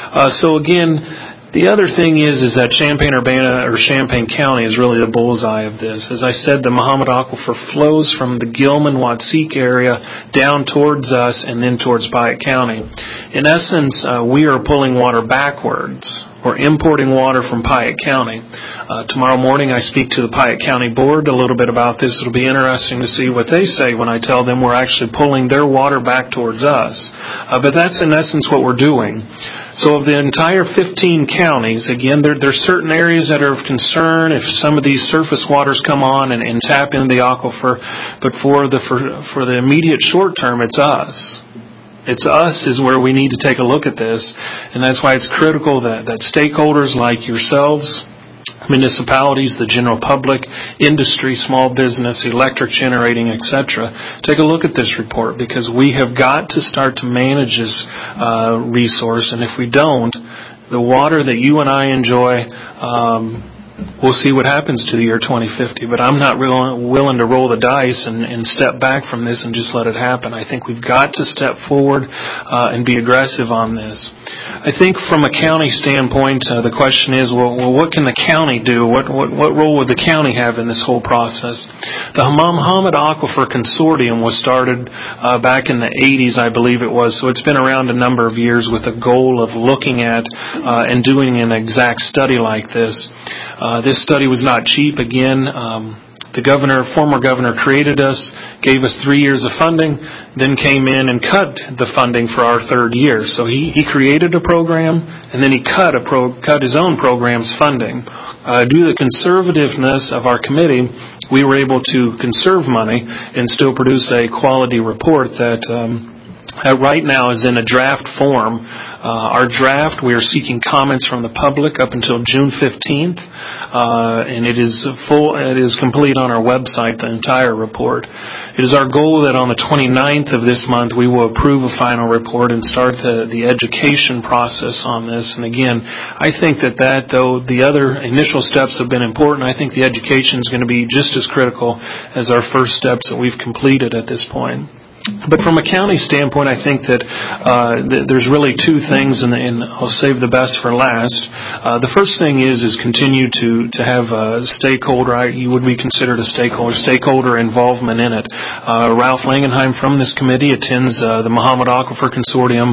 So again, the other thing is that Champaign-Urbana or Champaign County is really the bullseye of this. As I said, the Mahomet Aquifer flows from the Gilman-Watseke area down towards us and then towards Piatt County. In essence, we are pulling water backwards. We're importing water from Piatt County. Tomorrow morning I speak to the Piatt County Board a little bit about this. It'll be interesting to see what they say when I tell them we're actually pulling their water back towards us. But that's in essence what we're doing. So of the entire 15 counties, again, there's certain areas that are of concern if some of these surface waters come on and tap into the aquifer. But for the immediate short term, it's us. It's us is where we need to take a look at this, and that's why it's critical that stakeholders like yourselves, municipalities, the general public, industry, small business, electric generating, etc., take a look at this report because we have got to start to manage this resource, and if we don't, the water that you and I enjoy, we'll see what happens to the year 2050, but I'm not willing to roll the dice and step back from this and just let it happen. I think we've got to step forward and be aggressive on this. I think from a county standpoint, the question is, well, what can the county do? What role would the county have in this whole process? The Mahomet Aquifer Consortium was started back in the 80s, I believe it was, so it's been around a number of years with a goal of looking at and doing an exact study like this. This study was not cheap. Again, the former governor created us, gave us 3 years of funding, then came in and cut the funding for our third year. So he created a program, and then he cut his own program's funding. Due to the conservativeness of our committee, we were able to conserve money and still produce a quality report that right now is in a draft form. Our draft, we are seeking comments from the public up until June 15th, and it is complete on our website, the entire report. It is our goal that on the 29th of this month we will approve a final report and start the education process on this. And again, I think that though the other initial steps have been important, I think the education is going to be just as critical as our first steps that we've completed at this point. But from a county standpoint, I think that there's really two things, and I'll save the best for last. The first thing is continue to have a stakeholder, you would be considered a stakeholder involvement in it. Ralph Langenheim from this committee attends the Mahomet Aquifer Consortium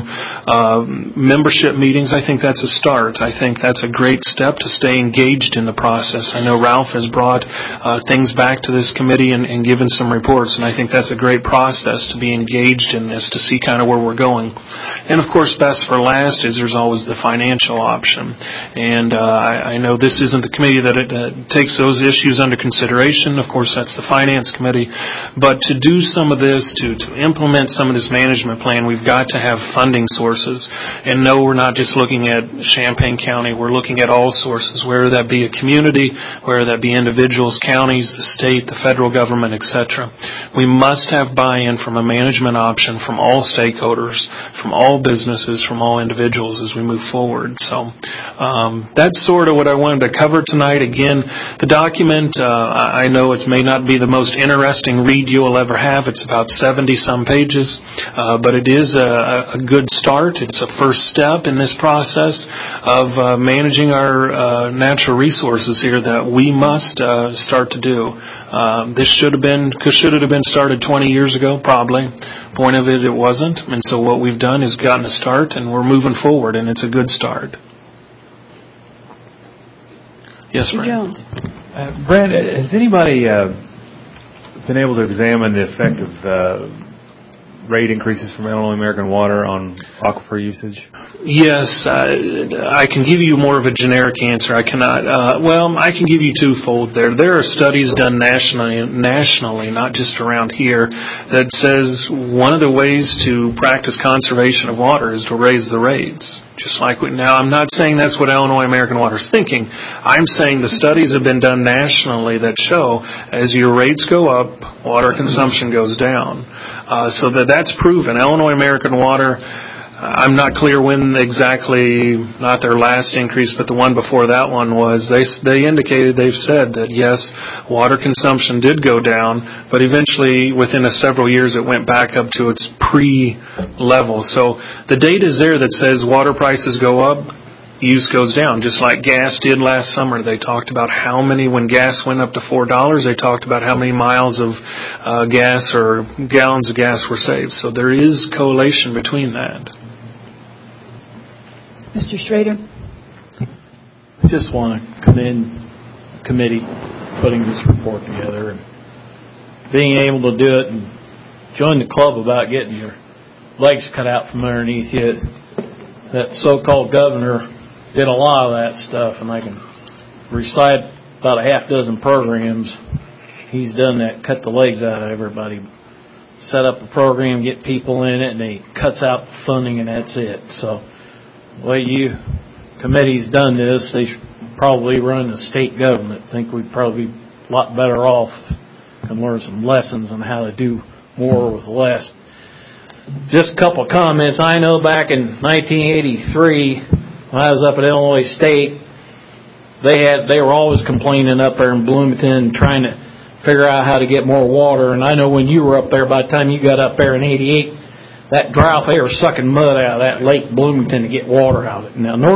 membership meetings. I think that's a start. I think that's a great step to stay engaged in the process. I know Ralph has brought things back to this committee and given some reports, and I think that's a great process to be be engaged in this to see kind of where we're going. And of course, best for last is there's always the financial option. And I know this isn't the committee that takes those issues under consideration. Of course, that's the Finance Committee. But to do some of this, to implement some of this management plan, we've got to have funding sources. And no, we're not just looking at Champaign County. We're looking at all sources, whether that be a community, whether that be individuals, counties, the state, the federal government, etc. We must have buy-in from a management option from all stakeholders, from all businesses, from all individuals as we move forward. So that's sort of what I wanted to cover tonight. Again, the document, I know it may not be the most interesting read you will ever have. It's about 70-some pages, but it is a good start. It's a first step in this process of managing our natural resources here that we must start to do. This should have been started 20 years ago, probably. Point of it wasn't. And so what we've done is gotten a start, and we're moving forward, and it's a good start. Yes, Mr. Jones. Brent, has anybody been able to examine the effect of rate increases from Illinois American Water on aquifer usage? Yes, I can give you more of a generic answer. I cannot. I can give you twofold there. There are studies done nationally, not just around here, that says one of the ways to practice conservation of water is to raise the rates. Just like now, I'm not saying that's what Illinois American Water is thinking. I'm saying the studies have been done nationally that show as your rates go up, water consumption goes down. So that's proven. Illinois American Water, I'm not clear when exactly, not their last increase, but the one before that one was, they indicated, they've said that yes, water consumption did go down, but eventually within several years it went back up to its pre-level. So the data is there that says water prices go up, use goes down, just like gas did last summer. They talked about how many, when gas went up to $4, they talked about how many miles of gas or gallons of gas were saved. So there is correlation between that. Mr. Schrader. I just want to commend the committee putting this report together and being able to do it and join the club about getting your legs cut out from underneath you. That so-called governor did a lot of that stuff, and I can recite about a half dozen programs. He's done that, cut the legs out of everybody. Set up a program, get people in it, and he cuts out the funding, and that's it. So the way you committee's done this, they should probably run the state government. I think we'd probably be a lot better off and learn some lessons on how to do more with less. Just a couple of comments. I know back in 1983, when I was up at Illinois State, they were always complaining up there in Bloomington, trying to figure out how to get more water. And I know when you were up there, by the time you got up there in 88, that drought, they were sucking mud out of that Lake Bloomington to get water out of it. Now,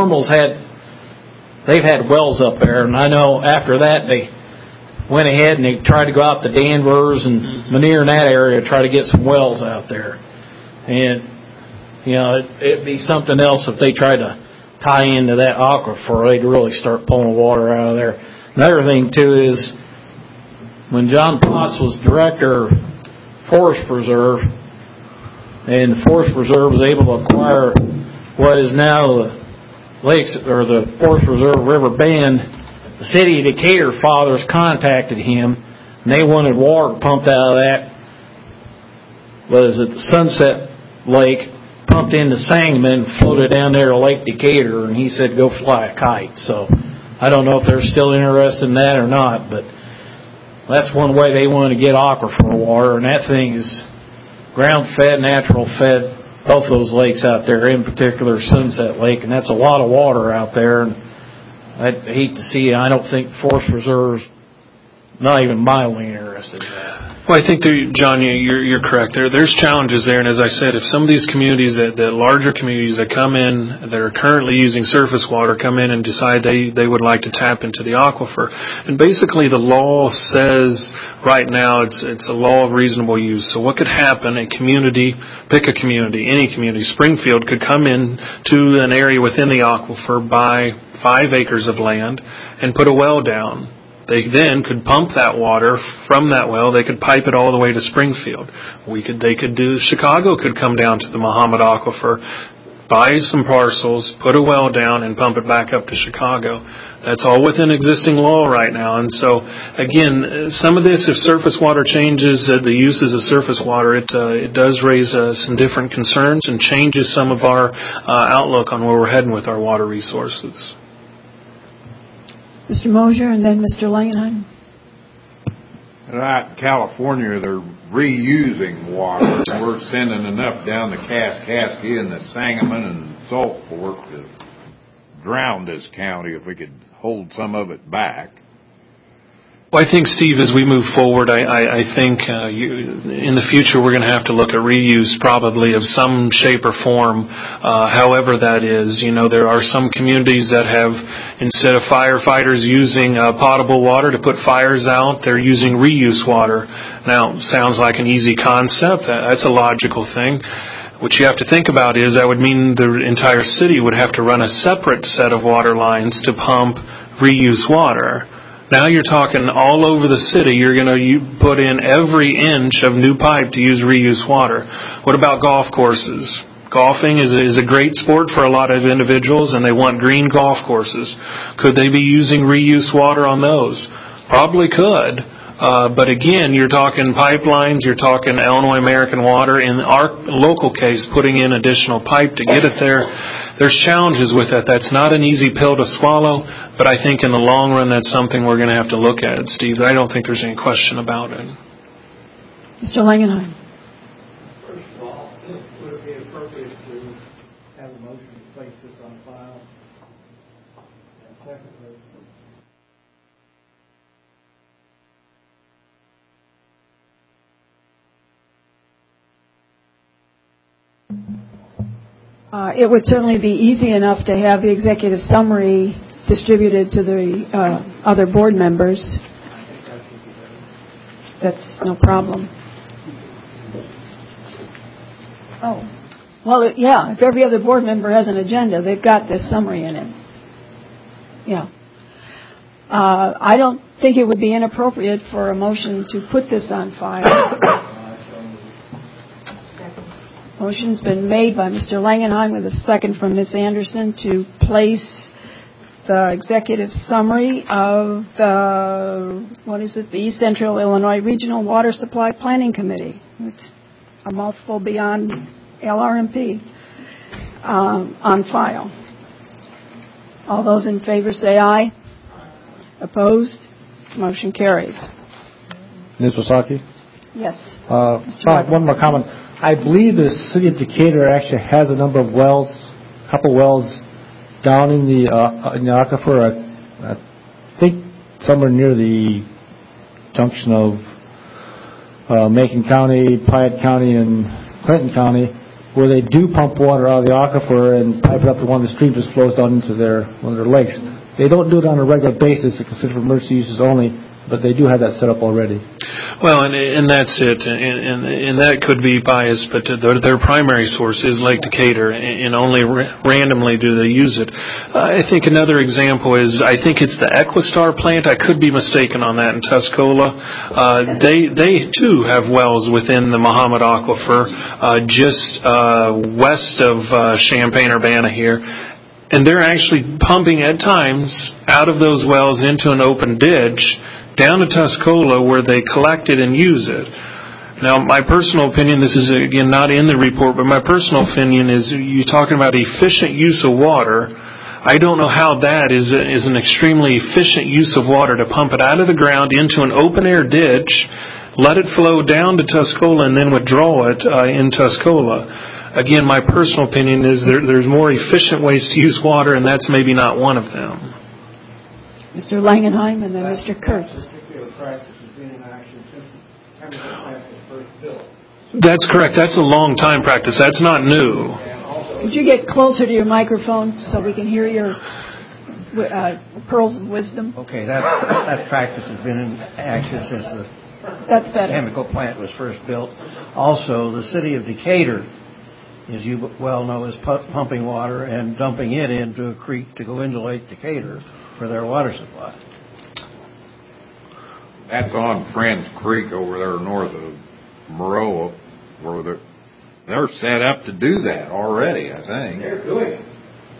they've had wells up there, and I know after that they went ahead and they tried to go out to Danvers and Manier in that area to try to get some wells out there. And, it'd be something else if they tried to tie into that aquifer. They'd really start pulling water out of there. Another thing, too, is when John Potts was director of Forest Preserve, and the Forest Preserve was able to acquire what is now the lakes, or the Forest Preserve River Bend, the city of Decatur fathers contacted him, and they wanted water pumped out of that. Was it the Sunset Lake, pumped into Sangamon, floated down there to Lake Decatur, and he said, go fly a kite. So I don't know if they're still interested in that or not, but that's one way they want to get aquifer water, and that thing is ground-fed, natural-fed, both those lakes out there, in particular Sunset Lake, and that's a lot of water out there. And I'd hate to see, I don't think Forest Reserve's not even mildly interested in that. Well, I think, John, you're correct. There's challenges there, and as I said, if some of these communities, the larger communities that come in, that are currently using surface water, come in and decide they would like to tap into the aquifer, and basically the law says right now it's a law of reasonable use. So what could happen? A community, pick a community, any community, Springfield could come in to an area within the aquifer, buy 5 acres of land, and put a well down. They then could pump that water from that well. They could pipe it all the way to Springfield. Chicago could come down to the Mahomet Aquifer, buy some parcels, put a well down, and pump it back up to Chicago. That's all within existing law right now. And so, again, some of this, if surface water changes, the uses of surface water, it does raise some different concerns and changes some of our outlook on where we're heading with our water resources. Mr. Mosier and then Mr. Langenheim. Out in California, they're reusing water. We're sending enough down the Kaskaskia and the Sangamon and Salt Fork to drown this county if we could hold some of it back. Well, I think, Steve, as we move forward, I think in the future we're going to have to look at reuse probably of some shape or form, however that is. You know, there are some communities that have, instead of firefighters using potable water to put fires out, they're using reuse water. Now, sounds like an easy concept. That's a logical thing. What you have to think about is that would mean the entire city would have to run a separate set of water lines to pump reuse water. Now you're talking all over the city. You're going to put in every inch of new pipe to use reuse water. What about golf courses? Golfing is a great sport for a lot of individuals, and they want green golf courses. Could they be using reuse water on those? Probably could. But again, you're talking pipelines, you're talking Illinois American Water. In our local case, putting in additional pipe to get it there, there's challenges with that. That's not an easy pill to swallow, but I think in the long run that's something we're going to have to look at, Steve. I don't think there's any question about it. Mr. Langenheim. First of all, would it be appropriate to have a motion to place this on file? And secondly, it would certainly be easy enough to have the executive summary distributed to the other board members. That's no problem. Oh, well, yeah, if every other board member has an agenda, they've got this summary in it. Yeah. I don't think it would be inappropriate for a motion to put this on file. Motion's been made by Mr. Langenheim with a second from Ms. Anderson to place the executive summary of the East Central Illinois Regional Water Supply Planning Committee. It's a mouthful beyond LRMP, on file. All those in favor say aye. Opposed? Motion carries. Ms. Wasaki? Yes. One more comment. I believe the city of Decatur actually has a number of wells, a couple wells down in the aquifer. I think somewhere near the junction of Macon County, Piatt County, and Clinton County, where they do pump water out of the aquifer and pipe it up to one of the streams that flows down into one of their lakes. They don't do it on a regular basis. It's considered for emergency uses only, but they do have that set up already. Well, and that's it, and that could be biased, but their primary source is Lake Decatur, and only randomly do they use it. I think another example is, I think it's the Equistar plant. I could be mistaken on that in Tuscola. They too have wells within the Mahomet Aquifer, just west of Champaign-Urbana here. And they're actually pumping at times out of those wells into an open ditch down to Tuscola where they collect it and use it. Now, my personal opinion, this is, again, not in the report, but my personal opinion is you're talking about efficient use of water. I don't know how that is an extremely efficient use of water to pump it out of the ground into an open-air ditch, let it flow down to Tuscola, and then withdraw it in Tuscola. Again, my personal opinion is there's more efficient ways to use water, and that's maybe not one of them. Mr. Langenheim and then Mr. Kurtz. That particular practice has been in action since the chemical plant was first built. That's correct. That's a long time practice. That's not new. Could you get closer to your microphone so we can hear your pearls of wisdom? Okay, that practice has been in action since That's better. chemical plant was first built. Also, the city of Decatur, as you well know, is pumping water and dumping it into a creek to go into Lake Decatur for their water supply. That's on Friends Creek over there north of Maroa, where they're set up to do that already, I think. They're doing it.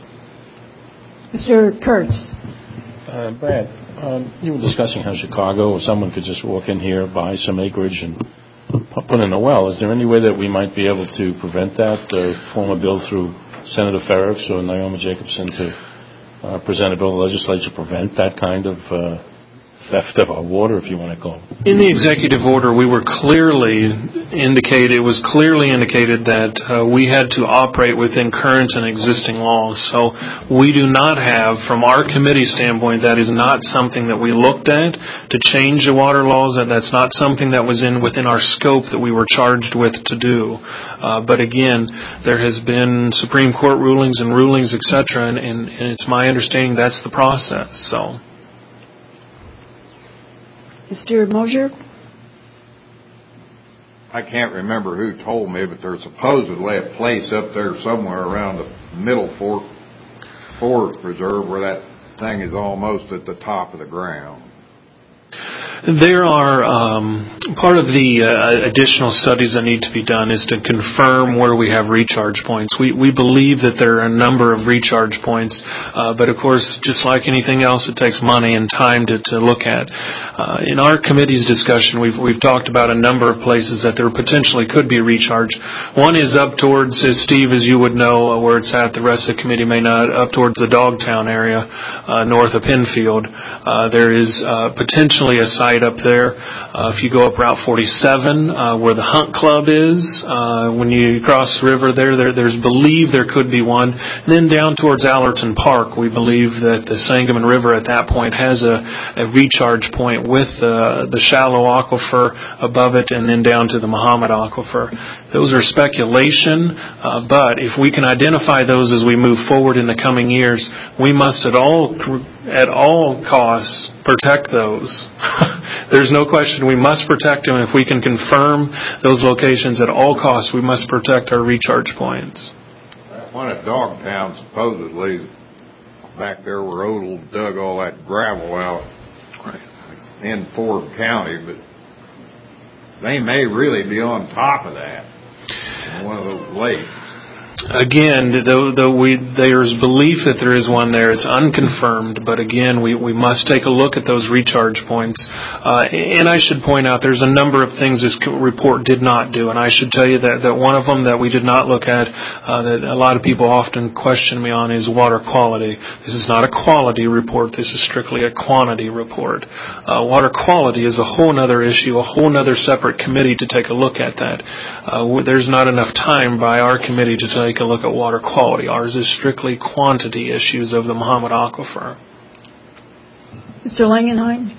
Mr. Kurtz. Brad, you were discussing how Chicago, or someone could just walk in here, buy some acreage, and put in a well. Is there any way that we might be able to prevent that, form a bill through Senator Farrix or Naomi Jacobson to present a bill to the legislature to prevent that kind of theft of our water, if you want to call it? In the executive order, it was clearly indicated that we had to operate within current and existing laws. So we do not have, from our committee standpoint, that is not something that we looked at to change the water laws, and that's not something that was within our scope that we were charged with to do. But again, there has been Supreme Court rulings, etc., and it's my understanding that's the process. So. Mr. Mosier? I can't remember who told me, but there's supposedly a place up there somewhere around the Middle Fork Forest Preserve where that thing is almost at the top of the ground. There are part of the additional studies that need to be done is to confirm where we have recharge points. We believe that there are a number of recharge points, but of course, just like anything else, it takes money and time to look at. In our committee's discussion, we've talked about a number of places that there potentially could be recharge. One is up towards, Steve, as you would know where it's at, the rest of the committee may not, up towards the Dogtown area, north of Penfield. There is potentially a site up there. If you go up Route 47, where the Hunt Club is, when you cross the river there's believed there could be one. And then down towards Allerton Park, we believe that the Sangamon River at that point has a recharge point with the shallow aquifer above it and then down to the Muhammad Aquifer. Those are speculation, but if we can identify those as we move forward in the coming years, we must at all costs protect those. There's no question we must protect them. If we can confirm those locations at all costs, we must protect our recharge points. One at Dogtown, supposedly, back there where Odell dug all that gravel out in Ford County, but they may really be on top of that in one of those lakes. Again, there's belief that there is one there. It's unconfirmed, but again, we must take a look at those recharge points. And I should point out there's a number of things this report did not do, and I should tell you that one of them that we did not look at, that a lot of people often question me on, is water quality. This is not a quality report. This is strictly a quantity report. Water quality is a whole other issue, a whole other separate committee to take a look at that. There's not enough time by our committee to take a look at water quality. Ours is strictly quantity issues of the Muhammad Aquifer. Mr. Langenheim?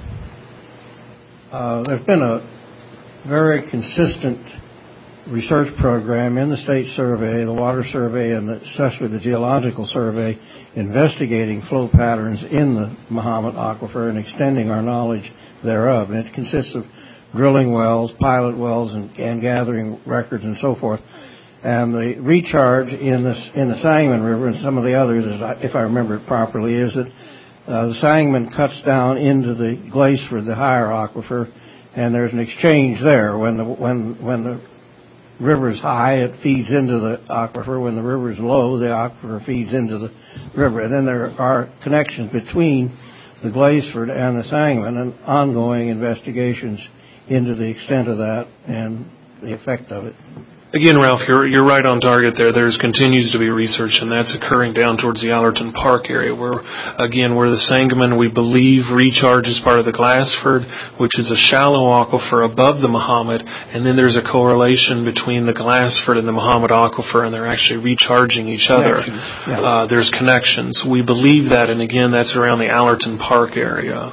There's been a very consistent research program in the state survey, the water survey, and especially the geological survey, investigating flow patterns in the Muhammad Aquifer and extending our knowledge thereof. And it consists of drilling wells, pilot wells, and gathering records and so forth. And the recharge in the Sangamon River and some of the others, if I remember it properly, is that the Sangamon cuts down into the Glaceford, the higher aquifer, and there's an exchange there. When the river is high, it feeds into the aquifer. When the river is low, the aquifer feeds into the river. And then there are connections between the Glaceford and the Sangamon, and ongoing investigations into the extent of that and the effect of it. Again, Ralph, you're right on target there. There continues to be research, and that's occurring down towards the Allerton Park area, where the Sangamon, we believe, recharges part of the Glassford, which is a shallow aquifer above the Muhammad, and then there's a correlation between the Glassford and the Muhammad Aquifer, and they're actually recharging each other. Yeah. There's connections. We believe that, and again, that's around the Allerton Park area.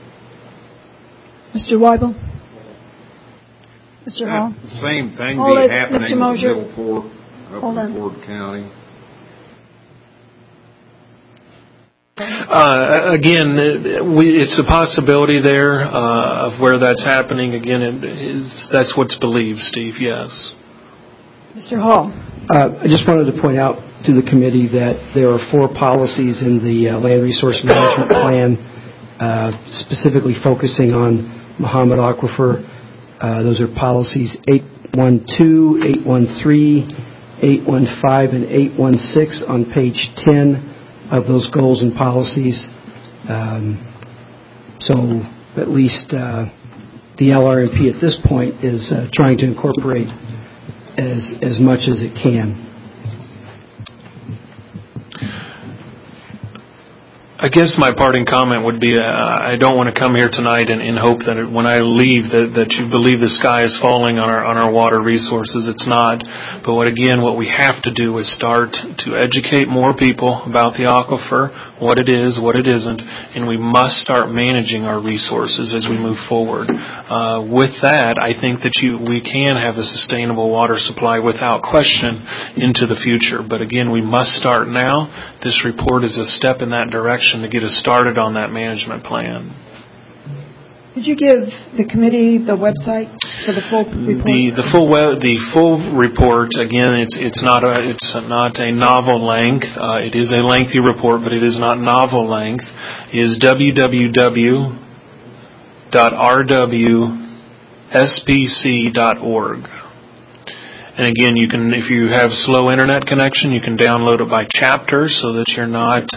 Mr. Weibel? Mr. Hall? The same thing be happening in Middle Fork, up in Ford County. Again, it's a possibility there of where that's happening. Again, that's what's believed, Steve, yes. Mr. Hall? I just wanted to point out to the committee that there are 4 policies in the Land Resource Management Plan specifically focusing on Muhammad Aquifer. Those are policies 812, 813, 815, and 816 on page 10 of those goals and policies. So at least the LRMP at this point is trying to incorporate as much as it can. I guess my parting comment would be I don't want to come here tonight and hope that when I leave that you believe the sky is falling on our water resources. It's not. But what we have to do is start to educate more people about the aquifer, what it is, what it isn't, and we must start managing our resources as we move forward. With that, I think that we can have a sustainable water supply without question into the future. But again, we must start now. This report is a step in that direction to get us started on that management plan. Did you give the committee the website for the full report? The full report, again, it's not a novel length. It is a lengthy report, but it is not novel length. Is www.rwspc.org. And again, you can, if you have slow internet connection, you can download it by chapter so that you're not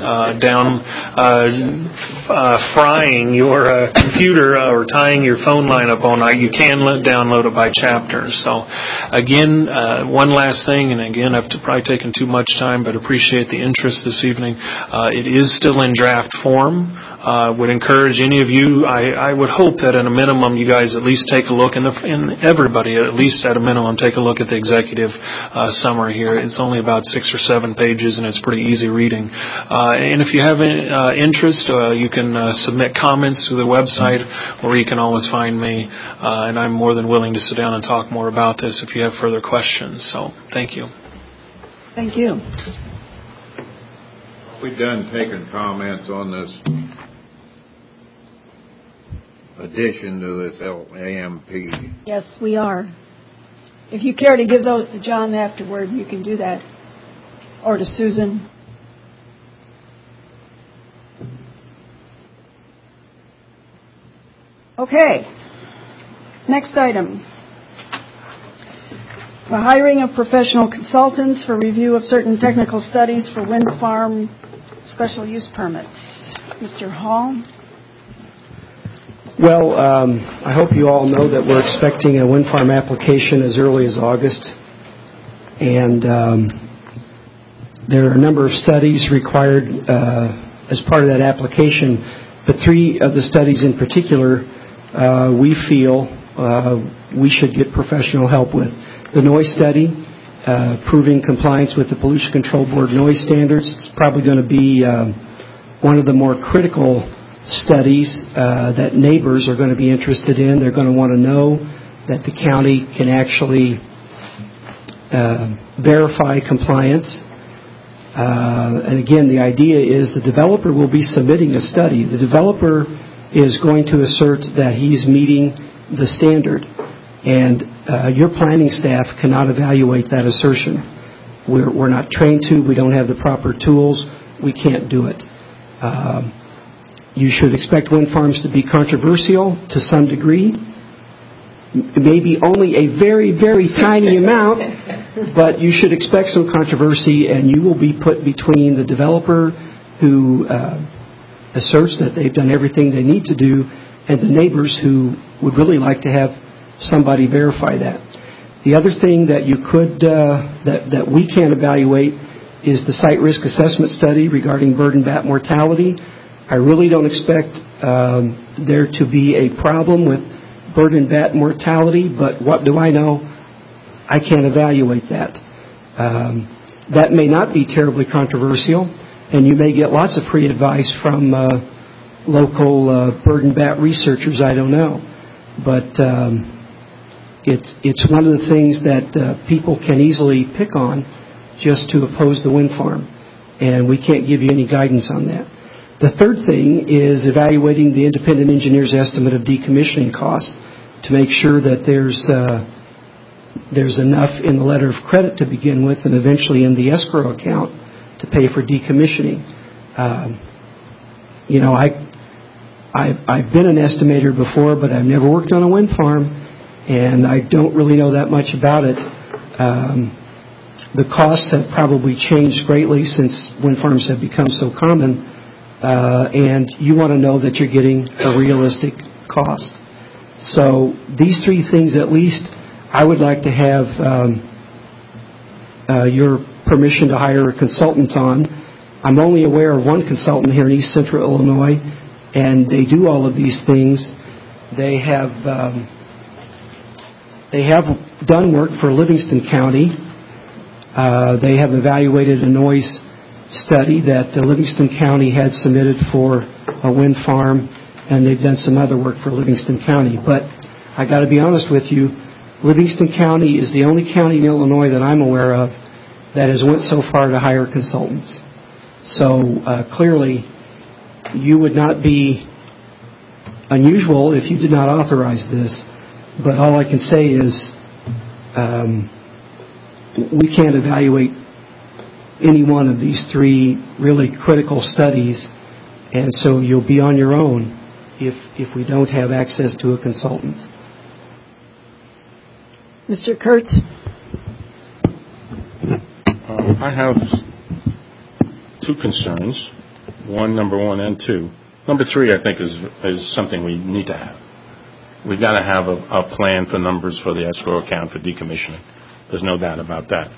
frying your computer or tying your phone line up all night. You can download it by chapter. So again, one last thing, and again, I've probably taken too much time, but appreciate the interest this evening. It is still in draft form. Would encourage any of you, I would hope that at a minimum you guys at least take a look, and everybody at least at a minimum take a look at the executive summary here. It's only about 6 or 7 pages, and it's pretty easy reading. And if you have interest, you can submit comments to the website, or you can always find me, and I'm more than willing to sit down and talk more about this if you have further questions. So, thank you. Thank you. We've done taking comments on this addition to this LAMP. Yes, we are. If you care to give those to John afterward, you can do that. Or to Susan. Okay. Next item. The hiring of professional consultants for review of certain technical studies for wind farm special use permits. Mr. Hall? Well, I hope you all know that we're expecting a wind farm application as early as August. And there are a number of studies required as part of that application. But 3 of the studies in particular we feel we should get professional help with. The noise study, proving compliance with the Pollution Control Board noise standards. It's probably going to be one of the more critical studies that neighbors are going to be interested in. They're going to want to know that the county can actually verify compliance. And again, the idea is the developer will be submitting a study. The developer is going to assert that he's meeting the standard. And your planning staff cannot evaluate that assertion. We're not trained to. We don't have the proper tools. We can't do it. You should expect wind farms to be controversial to some degree. Maybe only a very, very tiny amount, but you should expect some controversy, and you will be put between the developer who asserts that they've done everything they need to do and the neighbors who would really like to have somebody verify that. The other thing that you could that we can evaluate is the site risk assessment study regarding bird and bat mortality. I really don't expect there to be a problem with bird and bat mortality, but what do I know? I can't evaluate that. That may not be terribly controversial, and you may get lots of free advice from local bird and bat researchers. I don't know, but it's one of the things that people can easily pick on just to oppose the wind farm, and we can't give you any guidance on that. The third thing is evaluating the independent engineer's estimate of decommissioning costs to make sure that there's enough in the letter of credit to begin with and eventually in the escrow account to pay for decommissioning. I I've been an estimator before, but I've never worked on a wind farm, and I don't really know that much about it. The costs have probably changed greatly since wind farms have become so common, and you want to know that you're getting a realistic cost. So these three things, at least, I would like to have your permission to hire a consultant on. I'm only aware of one consultant here in East Central Illinois, and they do all of these things. They have done work for Livingston County. They have evaluated a noise study that Livingston County had submitted for a wind farm, and they've done some other work for Livingston County. But I got to be honest with you, Livingston County is the only county in Illinois that I'm aware of that has went so far to hire consultants. So clearly, you would not be unusual if you did not authorize this. But all I can say is we can't evaluate any one of these three really critical studies, and so you'll be on your own if we don't have access to a consultant. Mr. Kurtz? I have two concerns, number one and two. Number three, I think, is something we need to have. We've got to have a plan for numbers for the escrow account for decommissioning. There's no doubt about that.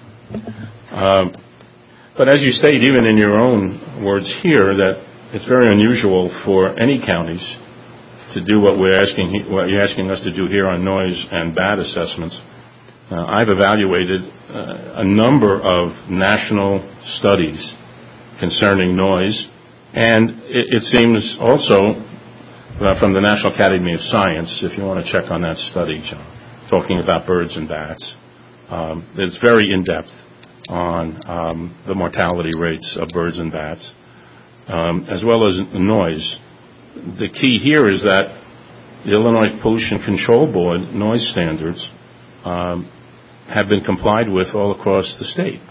But as you state, even in your own words here, that it's very unusual for any counties to do what you're asking us to do here on noise and bat assessments. I've evaluated a number of national studies concerning noise, and it seems also from the National Academy of Science, if you want to check on that study, John, talking about birds and bats. It's very in-depth on the mortality rates of birds and bats, as well as noise. The key here is that the Illinois Pollution Control Board noise standards have been complied with all across the state.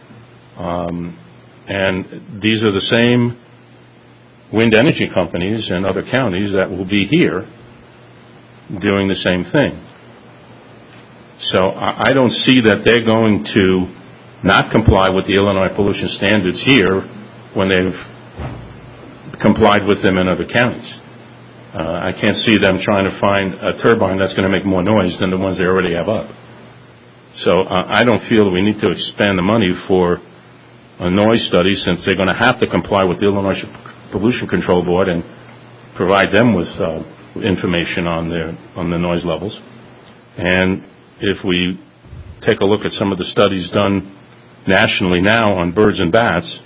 And these are the same wind energy companies and other counties that will be here doing the same thing. So I don't see that they're going to not comply with the Illinois pollution standards here when they've complied with them in other counties. I can't see them trying to find a turbine that's going to make more noise than the ones they already have up. So I don't feel that we need to expand the money for a noise study, since they're going to have to comply with the Illinois Pollution Control Board and provide them with information on the noise levels. And if we take a look at some of the studies done nationally now on birds and bats,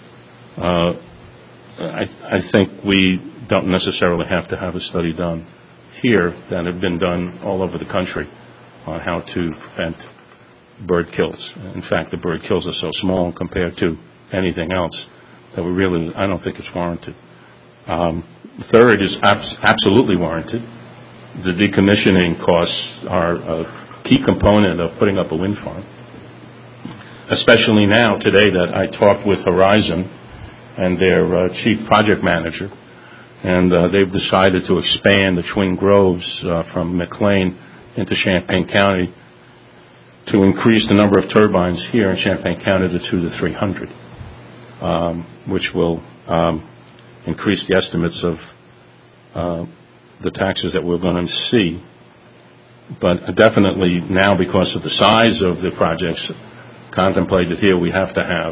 I think we don't necessarily have to have a study done here that have been done all over the country on how to prevent bird kills. In fact, the bird kills are so small compared to anything else that I don't think it's warranted. Third is absolutely warranted. The decommissioning costs are a key component of putting up a wind farm, especially now today that I talked with Horizon and their chief project manager, and they've decided to expand the Twin Groves from McLean into Champaign County to increase the number of turbines here in Champaign County to 200 to 300, which will increase the estimates of the taxes that we're going to see. But definitely now, because of the size of the projects contemplated here, we have to have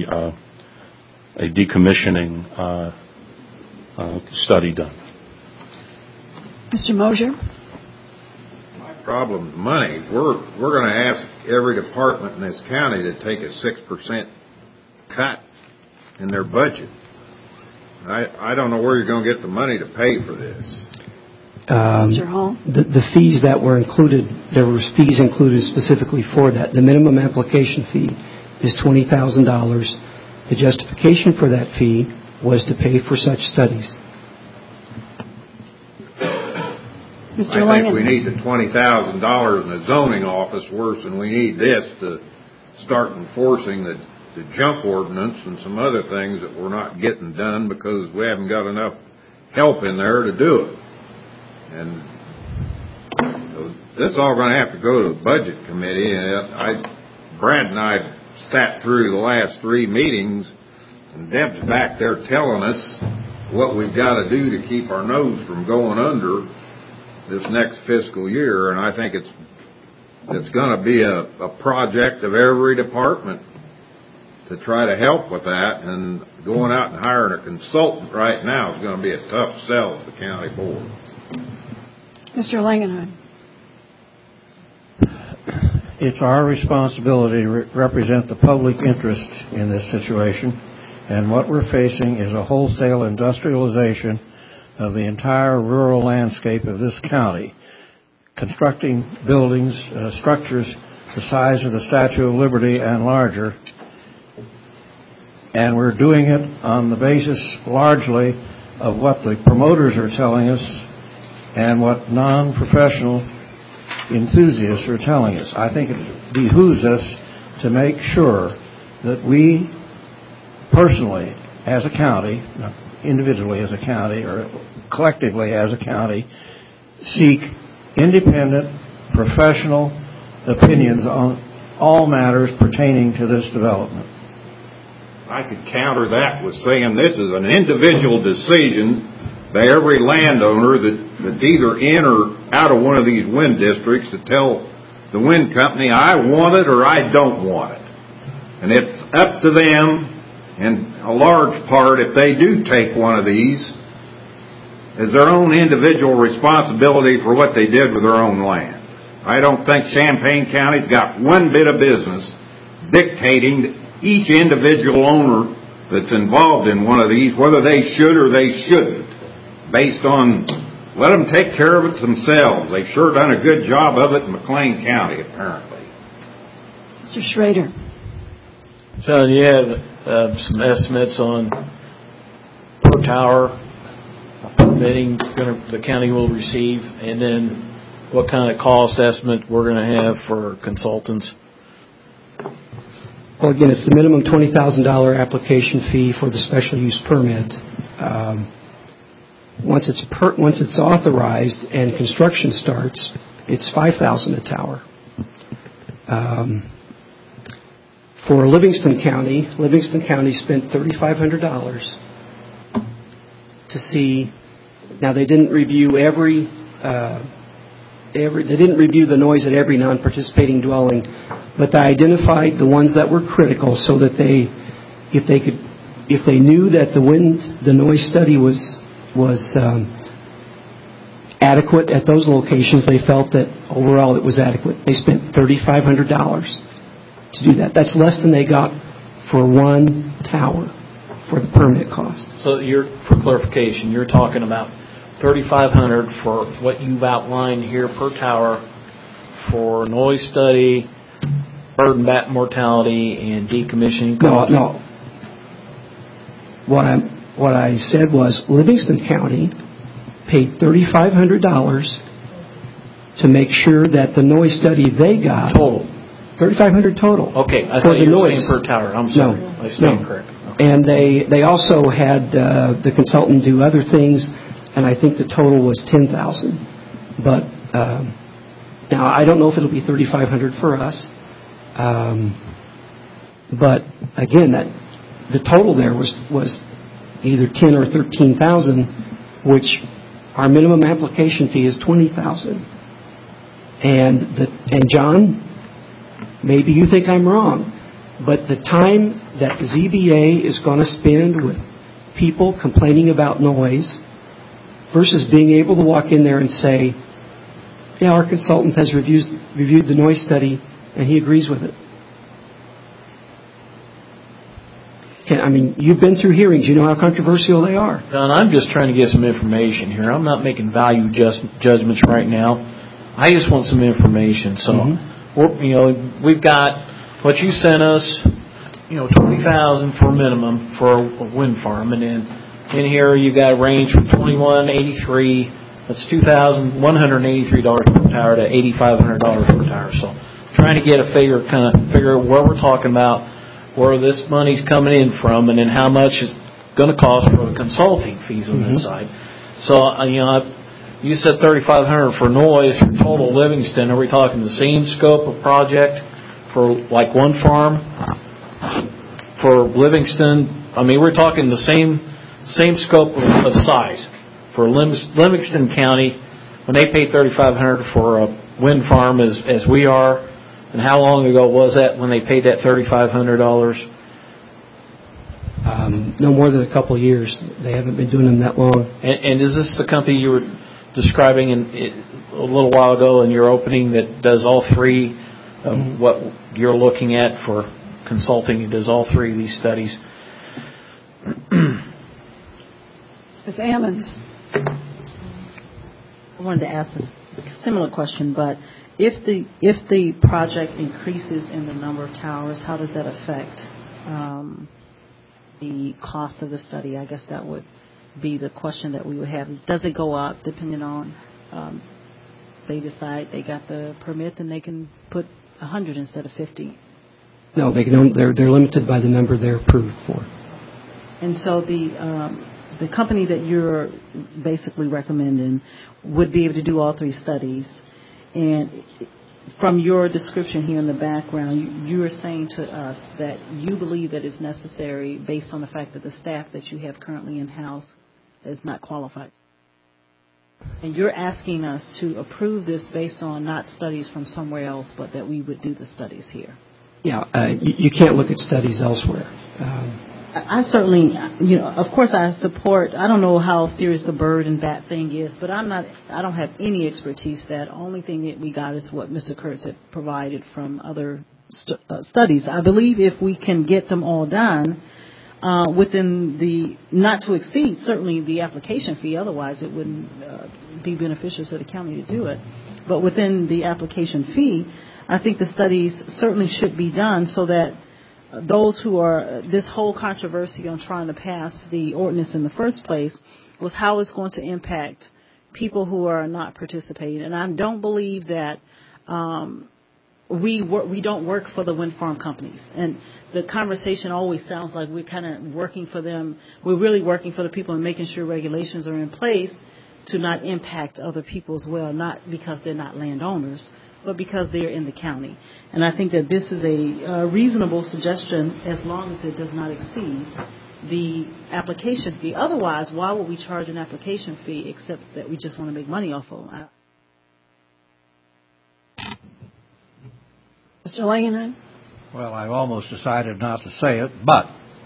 a decommissioning study done. Mr. Mosier? My problem is money. We're going to ask every department in this county to take a 6% cut in their budget. I don't know where you're going to get the money to pay for this. Mr. Hall? The fees that were included, there were fees included specifically for that. The minimum application fee is $20,000. The justification for that fee was to pay for such studies. Mr. I think we need the $20,000 in the zoning office worse than we need this to start enforcing the junk ordinance and some other things that we're not getting done because we haven't got enough help in there to do it. And this is all going to have to go to the budget committee. And Brad and I sat through the last 3 meetings, and Deb's back there telling us what we've got to do to keep our nose from going under this next fiscal year. And I think it's going to be a project of every department to try to help with that. And going out and hiring a consultant right now is going to be a tough sell to the county board. Mr. Langenheim. It's our responsibility to represent the public interest in this situation, and what we're facing is a wholesale industrialization of the entire rural landscape of this county, constructing buildings, structures the size of the Statue of Liberty and larger, and we're doing it on the basis largely of what the promoters are telling us and what non-professional enthusiasts are telling us. I think it behooves us to make sure that we personally as a county, not individually as a county or collectively as a county, seek independent, professional opinions on all matters pertaining to this development. I could counter that with saying this is an individual decision by every landowner that's either in or out of one of these wind districts to tell the wind company, I want it or I don't want it. And it's up to them, in a large part, if they do take one of these, is their own individual responsibility for what they did with their own land. I don't think Champaign County's got one bit of business dictating to each individual owner that's involved in one of these whether they should or they shouldn't, based on let them take care of it themselves. They've sure done a good job of it in McLean County, apparently. Mr. Schrader. John, you have some estimates on per tower permitting the county will receive, and then what kind of cost estimate we're going to have for consultants? Well, again, it's the minimum $20,000 application fee for the special use permit. Once it's authorized and construction starts, it's $5,000 a tower. For Livingston County spent $3,500 to see. Now they didn't review they didn't review the noise at every non-participating dwelling, but they identified the ones that were critical so that if they knew that the noise study was adequate at those locations, they felt that overall it was adequate. They spent $3,500 to do that. That's less than they got for one tower for the permit cost. So for clarification, you're talking about $3,500 for what you've outlined here per tower for noise study, bird and bat mortality, and decommissioning costs? No. What I said was Livingston County paid $3,500 to make sure that the noise study they got total $3,500 total. Okay, I thought you were saying per tower. I'm sorry, I stand correct. Okay. And they also had the consultant do other things, and I think the total was $10,000. But now I don't know if it'll be $3,500 for us. But again, the total there was either $10,000 or $13,000, which our minimum application fee is $20,000. And John, maybe you think I'm wrong, but the time that the ZBA is going to spend with people complaining about noise versus being able to walk in there and say, yeah, our consultant has reviewed the noise study and he agrees with it. I mean, you've been through hearings. You know how controversial they are. Don, I'm just trying to get some information here. I'm not making value judgments right now. I just want some information. So, we've got what you sent us, $20,000 for minimum for a wind farm. And then in here you got a range from $2,183, that's $2,183 per tower to $8,500 per tower. So trying to get a figure out what we're talking about, where this money's coming in from, and then how much it's going to cost for the consulting fees on this side. So, you said 3,500 for noise for total Livingston. Are we talking the same scope of project for like one farm? For Livingston, we're talking the same scope of size. For Livingston County, when they paid 3,500 for a wind farm as we are, and how long ago was that when they paid that $3,500? No more than a couple of years. They haven't been doing them that long. And is this the company you were describing a little while ago in your opening that does all three of what you're looking at for consulting? It does all three of these studies. Ms. Ammons. I wanted to ask a similar question, but if the project increases in the number of towers, how does that affect the cost of the study? I guess that would be the question that we would have. Does it go up depending on they decide they got the permit, then they can put 100 instead of 50? No, they can. They're limited by the number they're approved for. And so the company that you're basically recommending would be able to do all three studies. And from your description here in the background, you are saying to us that you believe that it's necessary based on the fact that the staff that you have currently in-house is not qualified. And you're asking us to approve this based on not studies from somewhere else, but that we would do the studies here. Yeah, you can't look at studies elsewhere. I certainly, of course I support, I don't know how serious the bird and bat thing is, but I don't have any expertise. That only thing that we got is what Mr. Kurtz had provided from other studies. I believe if we can get them all done within the, not to exceed certainly the application fee, otherwise it wouldn't be beneficial to the county to do it, but within the application fee, I think the studies certainly should be done so that those who are, this whole controversy on trying to pass the ordinance in the first place was how it's going to impact people who are not participating. And I don't believe that we don't work for the wind farm companies. And the conversation always sounds like we're kind of working for them. We're really working for the people and making sure regulations are in place to not impact other people as well, not because they're not landowners, but because they're in the county. And I think that this is a reasonable suggestion as long as it does not exceed the application fee. Otherwise, why would we charge an application fee except that we just want to make money off of it? Mr. Langenheim? Well, I've almost decided not to say it, but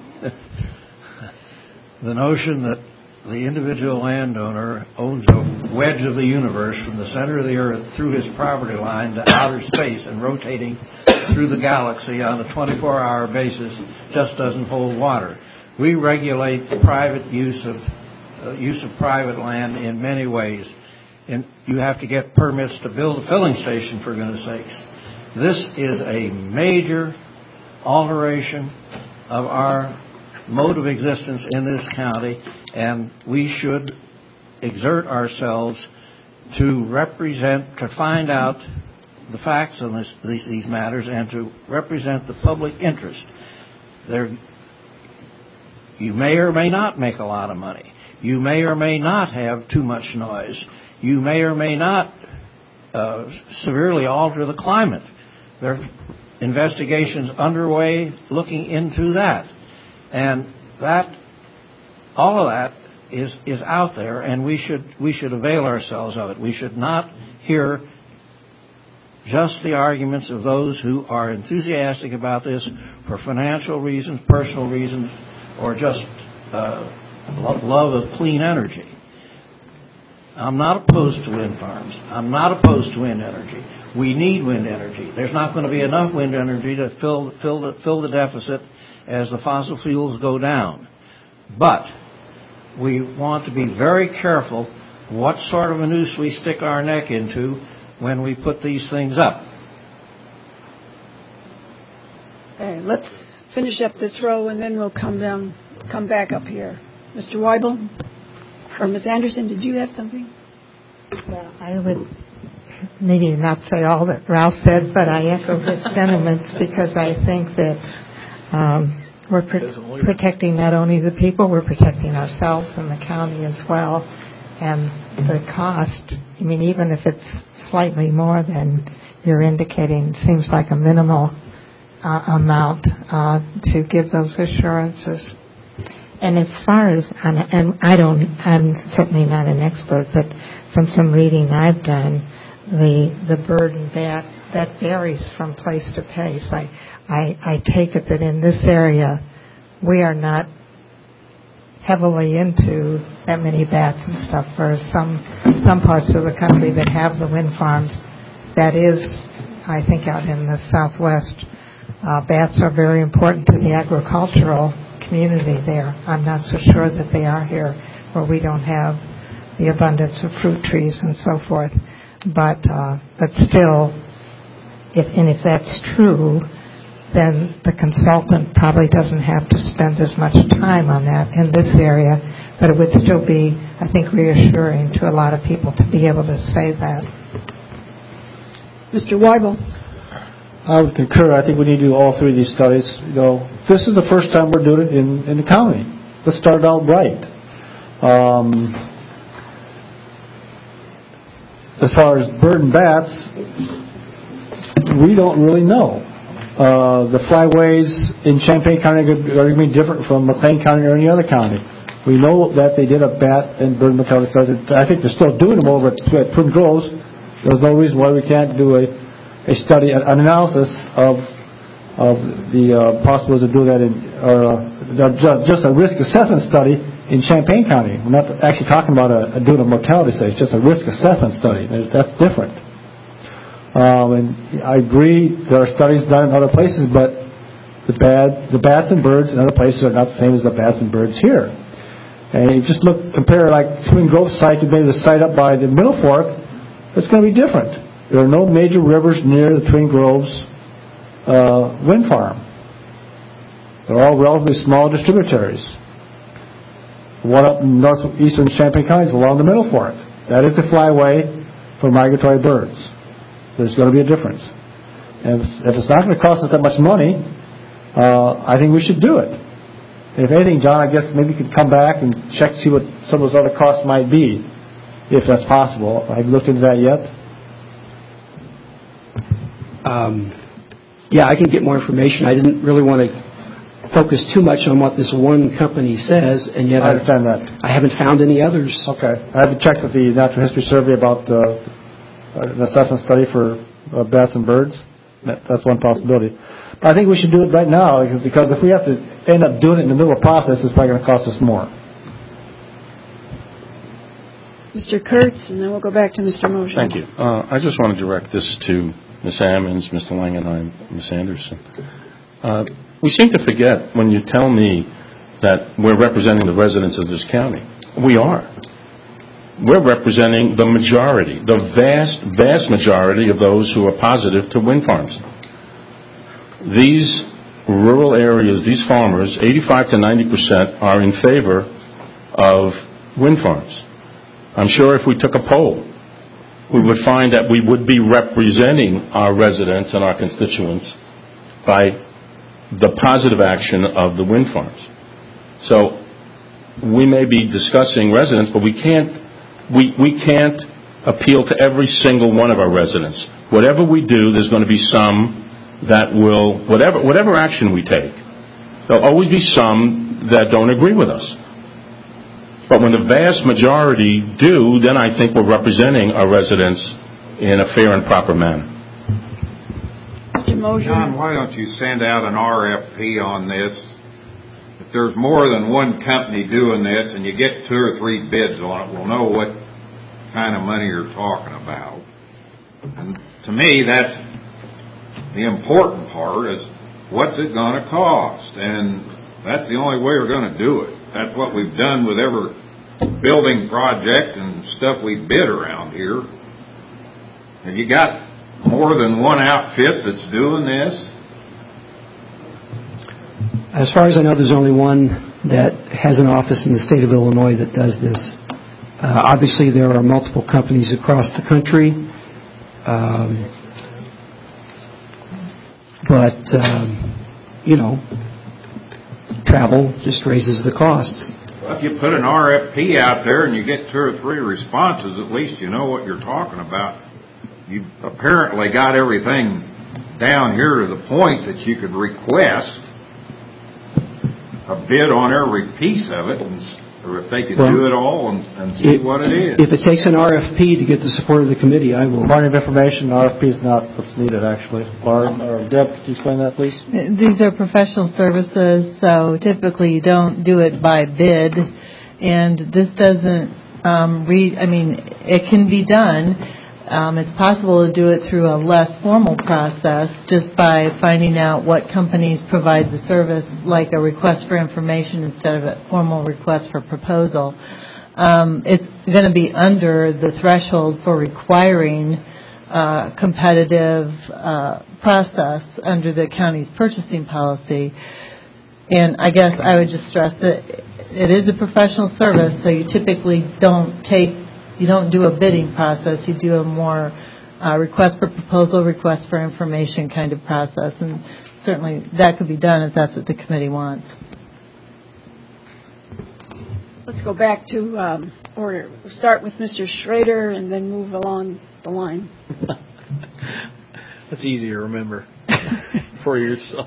the notion that the individual landowner owns a wedge of the universe from the center of the earth through his property line to outer space and rotating through the galaxy on a 24-hour basis just doesn't hold water. We regulate the private use of private land in many ways. And you have to get permits to build a filling station, for goodness sakes. This is a major alteration of our mode of existence in this county, and we should exert ourselves to find out the facts on these matters and to represent the public interest. You may or may not make a lot of money. You may or may not have too much noise. You may or may not severely alter the climate. There are investigations underway looking into that. And all of that is out there, and we should avail ourselves of it. We should not hear just the arguments of those who are enthusiastic about this for financial reasons, personal reasons, or just love of clean energy. I'm not opposed to wind farms. I'm not opposed to wind energy. We need wind energy. There's not going to be enough wind energy to fill the deficit as the fossil fuels go down. But we want to be very careful what sort of a noose we stick our neck into when we put these things up. Okay, let's finish up this row and then we'll come back up here. Mr. Weibel or Ms. Anderson, did you have something? Well, I would maybe not say all that Ralph said, but I echo his sentiments because I think that we're protecting not only the people, we're protecting ourselves and the county as well. And the cost, I mean, even if it's slightly more than you're indicating, seems like a minimal amount to give those assurances. And as far as, and I'm certainly not an expert, but from some reading I've done, the burden that varies from place to place. I take it that in this area, we are not heavily into that many bats and stuff. For some parts of the country that have the wind farms, that is, I think, out in the Southwest, bats are very important to the agricultural community there. I'm not so sure that they are here, where we don't have the abundance of fruit trees and so forth. But still, if that's true, then the consultant probably doesn't have to spend as much time on that in this area. But it would still be, I think, reassuring to a lot of people to be able to say that. Mr. Weibel. I would concur. I think we need to do all three of these studies. This is the first time we're doing it in the county. Let's start out right. As far as bird and bats, we don't really know. The flyways in Champaign County are going to be different from McLean County or any other county. We know that they did a bat and bird mortality study. I think they're still doing them over at Twin Groves. There's no reason why we can't do a study, an analysis of the possibilities of doing that just a risk assessment study in Champaign County. We're not actually talking about doing a mortality study. It's just a risk assessment study. That's different. And I agree there are studies done in other places, but the bats and birds in other places are not the same as the bats and birds here. And you just compare like Twin Grove site to maybe the site up by the Middle Fork, it's going to be different. There are no major rivers near the Twin Groves wind farm. They're all relatively small distributaries. One up in northeastern Champaign County is along the Middle Fork. That is the flyway for migratory birds. There's going to be a difference. And if it's not going to cost us that much money, I think we should do it. If anything, John, I guess maybe you could come back and check to see what some of those other costs might be, if that's possible. Have you looked into that yet? Yeah, I can get more information. I didn't really want to focus too much on what this one company says, and yet I understand that. I haven't found any others. Okay. I haven't checked with the Natural History Survey about an assessment study for bats and birds. That's one possibility. But I think we should do it right now, because if we have to end up doing it in the middle of the process, it's probably going to cost us more. Mr. Kurtz, and then we'll go back to Mr. Mosher. Thank you. I just want to direct this to Ms. Ammons, Mr. Langenheim, Ms. Anderson. We seem to forget when you tell me that we're representing the residents of this county. We are. We're representing the majority, the vast, vast majority of those who are positive to wind farms. These rural areas, these farmers, 85 to 90% are in favor of wind farms. I'm sure if we took a poll, we would find that we would be representing our residents and our constituents by the positive action of the wind farms. So we may be discussing residents, but we can't appeal to every single one of our residents. Whatever we do, there's going to be some that will, whatever action we take, there'll always be some that don't agree with us. But when the vast majority do, then I think we're representing our residents in a fair and proper manner. Mr. Mosher. John, why don't you send out an RFP on this? If there's more than one company doing this and you get 2 or 3 bids on it, we'll know what kind of money you're talking about. And to me, that's the important part, is what's it going to cost? And that's the only way we're going to do it. That's what we've done with every building project and stuff we bid around here. Have you got more than one outfit that's doing this? As far as I know, there's only one that has an office in the state of Illinois that does this. Obviously, there are multiple companies across the country. But travel just raises the costs. Well, if you put an RFP out there and you get 2 or 3 responses, at least you know what you're talking about. You've apparently got everything down here to the point that you could request a bid on every piece of it, or if they could do it all and see what it is. If it takes an RFP to get the support of the committee, I will. Point of information, RFP is not what's needed, actually. Barb, or Deb, could you explain that, please? These are professional services, so typically you don't do it by bid, and this doesn't it can be done. It's possible to do it through a less formal process just by finding out what companies provide the service, like a request for information instead of a formal request for proposal. It's going to be under the threshold for requiring competitive process under the county's purchasing policy. And I guess I would just stress that it is a professional service, so you typically don't do a bidding process. You do a more request for proposal, request for information kind of process. And certainly that could be done if that's what the committee wants. Let's go back to order. We'll start with Mr. Schrader and then move along the line. That's easy to remember for yourself.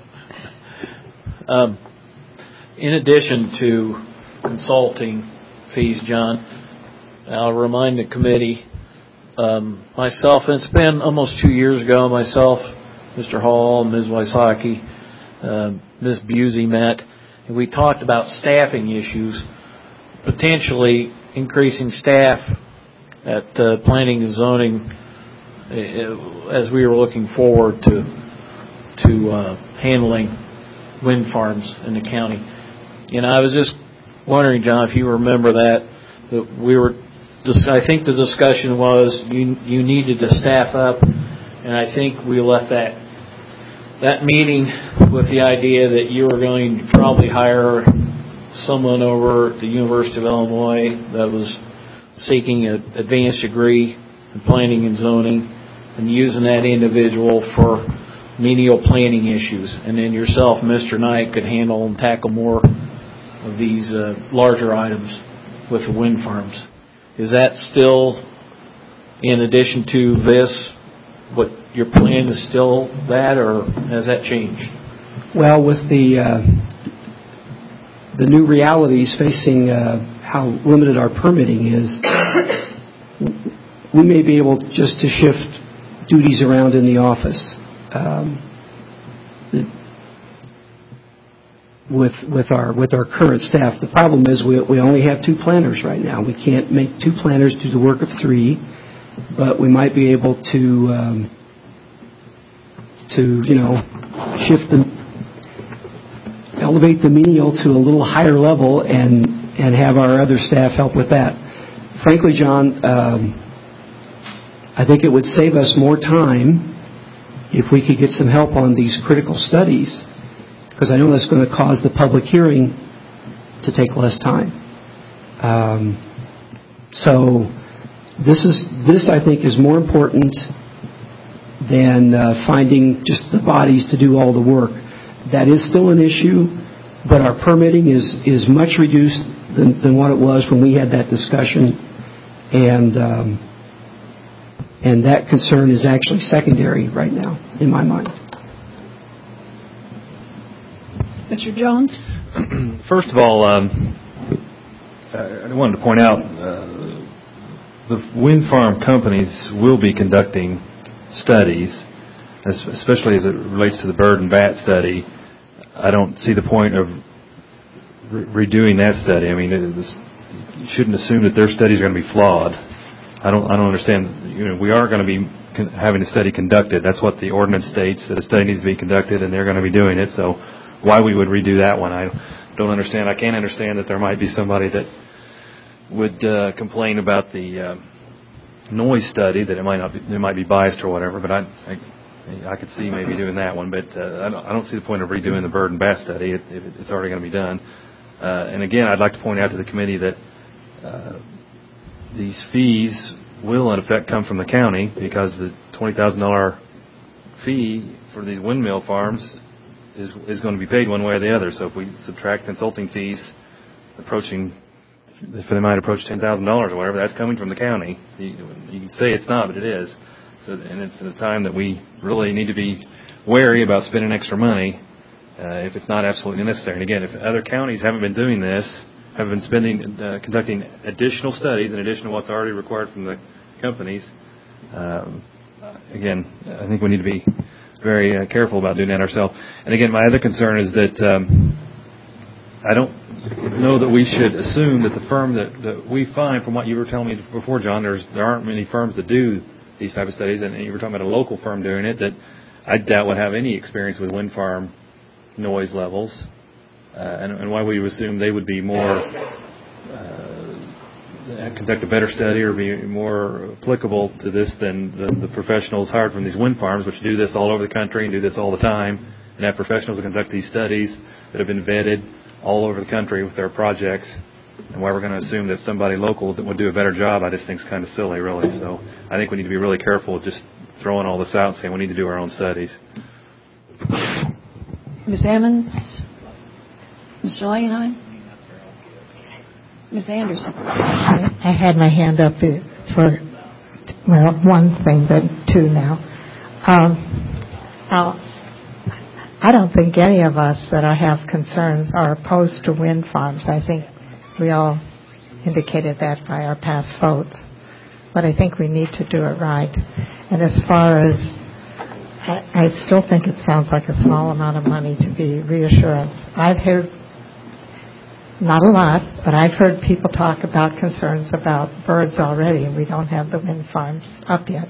In addition to consulting fees, John, I'll remind the committee, myself, and it's been almost 2 years ago, myself, Mr. Hall, Ms. Wysocki, Ms. Busey met, and we talked about staffing issues, potentially increasing staff at planning and zoning as we were looking forward to handling wind farms in the county. And I was just wondering, John, if you remember that we were, I think the discussion was you needed to staff up, and I think we left that meeting with the idea that you were going to probably hire someone over at the University of Illinois that was seeking an advanced degree in planning and zoning and using that individual for menial planning issues. And then yourself, Mr. Knight, could handle and tackle more of these larger items with the wind farms. Is that still, in addition to this, what your plan is still that, or has that changed? Well, with the new realities facing how limited our permitting is, we may be able just to shift duties around in the office with our current staff. The problem is we only have 2 planners right now. We can't make 2 planners do the work of 3, but we might be able to elevate the menial to a little higher level and have our other staff help with that. Frankly, John, I think it would save us more time if we could get some help on these critical studies, because I know that's going to cause the public hearing to take less time. So this I think is more important than finding just the bodies to do all the work. That is still an issue, but our permitting is much reduced than what it was when we had that discussion, and that concern is actually secondary right now in my mind. Mr. Jones? First of all, I wanted to point out the wind farm companies will be conducting studies, especially as it relates to the bird and bat study. I don't see the point of redoing that study. I mean, you shouldn't assume that their studies are going to be flawed. I don't understand. We are going to be having a study conducted. That's what the ordinance states, that a study needs to be conducted, and they're going to be doing it. So why we would redo that one, I don't understand. I can't understand that there might be somebody that would complain about the noise study, that it might be biased or whatever. But I could see maybe doing that one. But I don't see the point of redoing the bird and bat study. It's already going to be done. And again, I'd like to point out to the committee that these fees will, in effect, come from the county, because the $20,000 fee for these windmill farms is going to be paid one way or the other. So if we subtract consulting fees approaching for the amount approach $10,000 or whatever, that's coming from the county. You can say it's not, but it is. So, and it's at a time that we really need to be wary about spending extra money if it's not absolutely necessary. And again, if other counties haven't been doing this, have been conducting additional studies in addition to what's already required from the companies, again, I think we need to be very careful about doing that ourselves. And again, my other concern is that I don't know that we should assume that the firm that we find, from what you were telling me before, John, there aren't many firms that do these type of studies, and you were talking about a local firm doing it that I doubt would have any experience with wind farm noise levels, and why would you assume they would be more conduct a better study or be more applicable to this than the professionals hired from these wind farms, which do this all over the country and do this all the time, and have professionals that conduct these studies that have been vetted all over the country with their projects. And why we're going to assume that somebody local would do a better job, I just think is kind of silly, really. So I think we need to be really careful with just throwing all this out and saying we need to do our own studies. Ms. Ammons? Mr. Langenheim? Ms. Anderson? I had my hand up for, well, one thing, but two now. I don't think any of us that have concerns are opposed to wind farms. I think we all indicated that by our past votes. But I think we need to do it right. And as far as, I still think it sounds like a small amount of money to be reassurance. I've heard, not a lot, but I've heard people talk about concerns about birds already, and we don't have the wind farms up yet.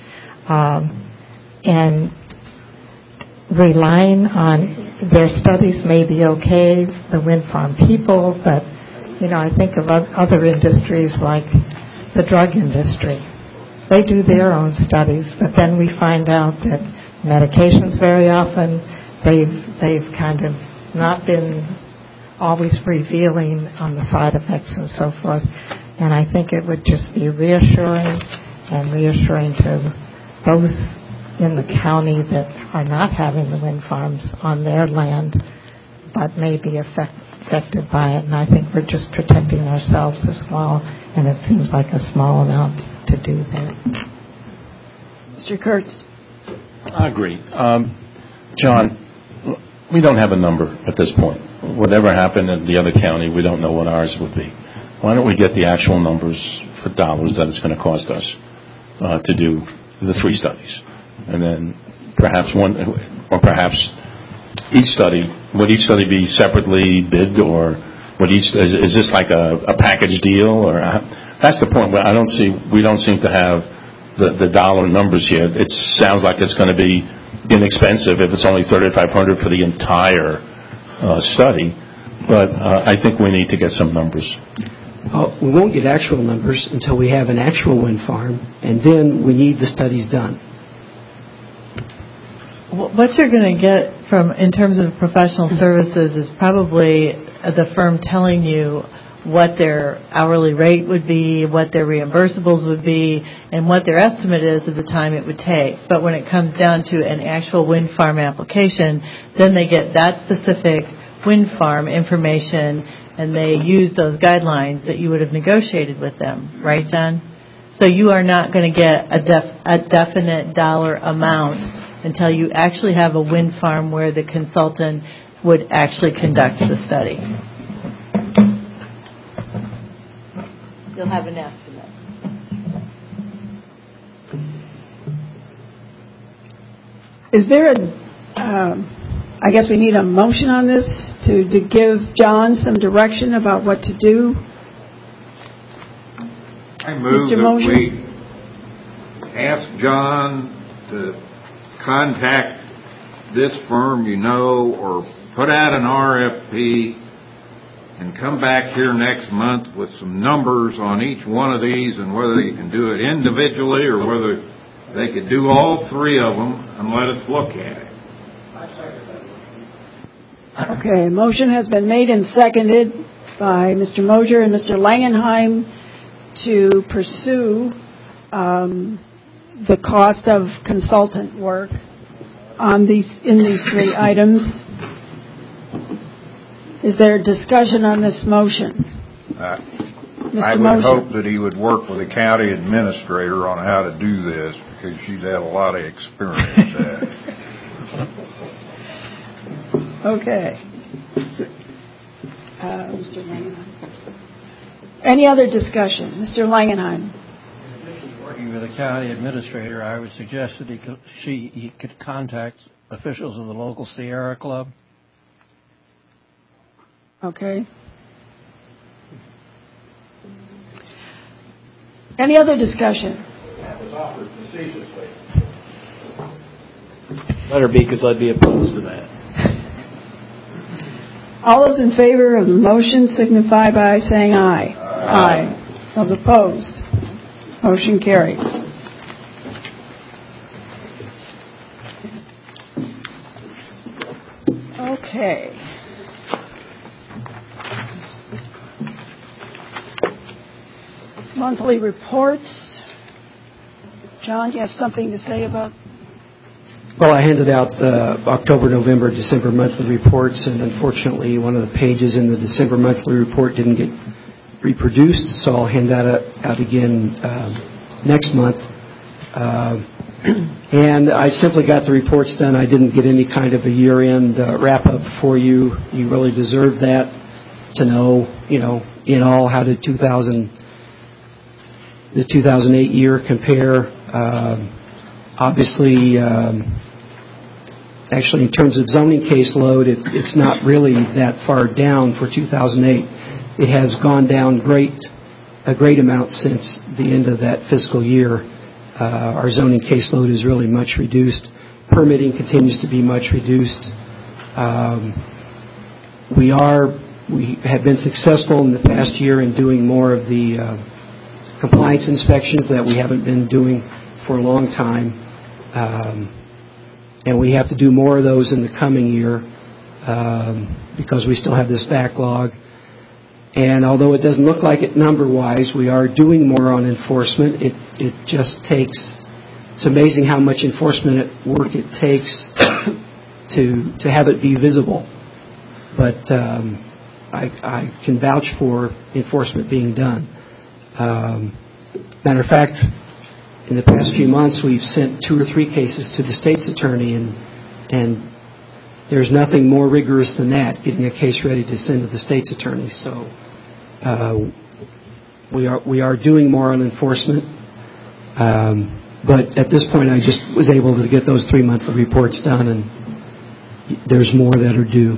And relying on their studies may be okay, the wind farm people, but I think of other industries like the drug industry. They do their own studies, but then we find out that medications very often, they've kind of not been always revealing on the side effects and so forth. And I think it would just be reassuring to those in the county that are not having the wind farms on their land, but may be affected by it. And I think we're just protecting ourselves as well, and it seems like a small amount to do that. Mr. Kurtz? I agree. John, we don't have a number at this point. Whatever happened in the other county, we don't know what ours would be. Why don't we get the actual numbers for dollars that it's going to cost us to do the 3 studies? And then perhaps each study, would each study be separately bid, or is this like a package deal? Or that's the point where we don't seem to have the dollar numbers here. It sounds like it's going to be inexpensive if it's only $3,500 for the entire study, but I think we need to get some numbers. We won't get actual numbers until we have an actual wind farm, and then we need the studies done. What you're going to get in terms of professional services is probably the firm telling you what their hourly rate would be, what their reimbursables would be, and what their estimate is of the time it would take. But when it comes down to an actual wind farm application, then they get that specific wind farm information, and they use those guidelines that you would have negotiated with them. Right, John? So you are not going to get a definite dollar amount until you actually have a wind farm where the consultant would actually conduct the study. You'll have an estimate. Is there I guess we need a motion on this to give John some direction about what to do? I move that we ask John to contact this firm, or put out an RFP and come back here next month with some numbers on each one of these and whether you can do it individually or whether they could do all 3 of them and let us look at it. Okay, a motion has been made and seconded by Mr. Mosier and Mr. Langenheim to pursue the cost of consultant work in these 3 items. Is there discussion on this motion? I would hope that he would work with the county administrator on how to do this, because she's had a lot of experience at it. Okay. Mr. Langenheim. Any other discussion? Mr. Langenheim. Working with the county administrator, I would suggest that he could contact officials of the local Sierra Club. Okay. Any other discussion? That was offered facetiously. Better be, because I'd be opposed to that. All those in favor of the motion signify by saying aye. Aye. Those opposed? Motion carries. Okay. Monthly reports. John, you have something to say about? Well, I handed out October, November, December monthly reports, and unfortunately one of the pages in the December monthly report didn't get reproduced, so I'll hand that out again next month. And I simply got the reports done. I didn't get any kind of a year-end wrap-up for you. You really deserve that, to know, in all, how did the 2008 year compare. Obviously, actually, in terms of zoning caseload, it's not really that far down for 2008. It has gone down a great amount since the end of that fiscal year. Our zoning caseload is really much reduced. Permitting continues to be much reduced. We have been successful in the past year in doing more of the compliance inspections that we haven't been doing for a long time. And we have to do more of those in the coming year because we still have this backlog. And although it doesn't look like it number-wise, we are doing more on enforcement. It just takes, it's amazing how much enforcement work it takes to have it be visible. But I can vouch for enforcement being done. Matter of fact, in the past few months, we've sent 2 or 3 cases to the state's attorney, and there's nothing more rigorous than that, getting a case ready to send to the state's attorney. So we are doing more on enforcement. But at this point, I just was able to get those 3 monthly reports done, and there's more that are due.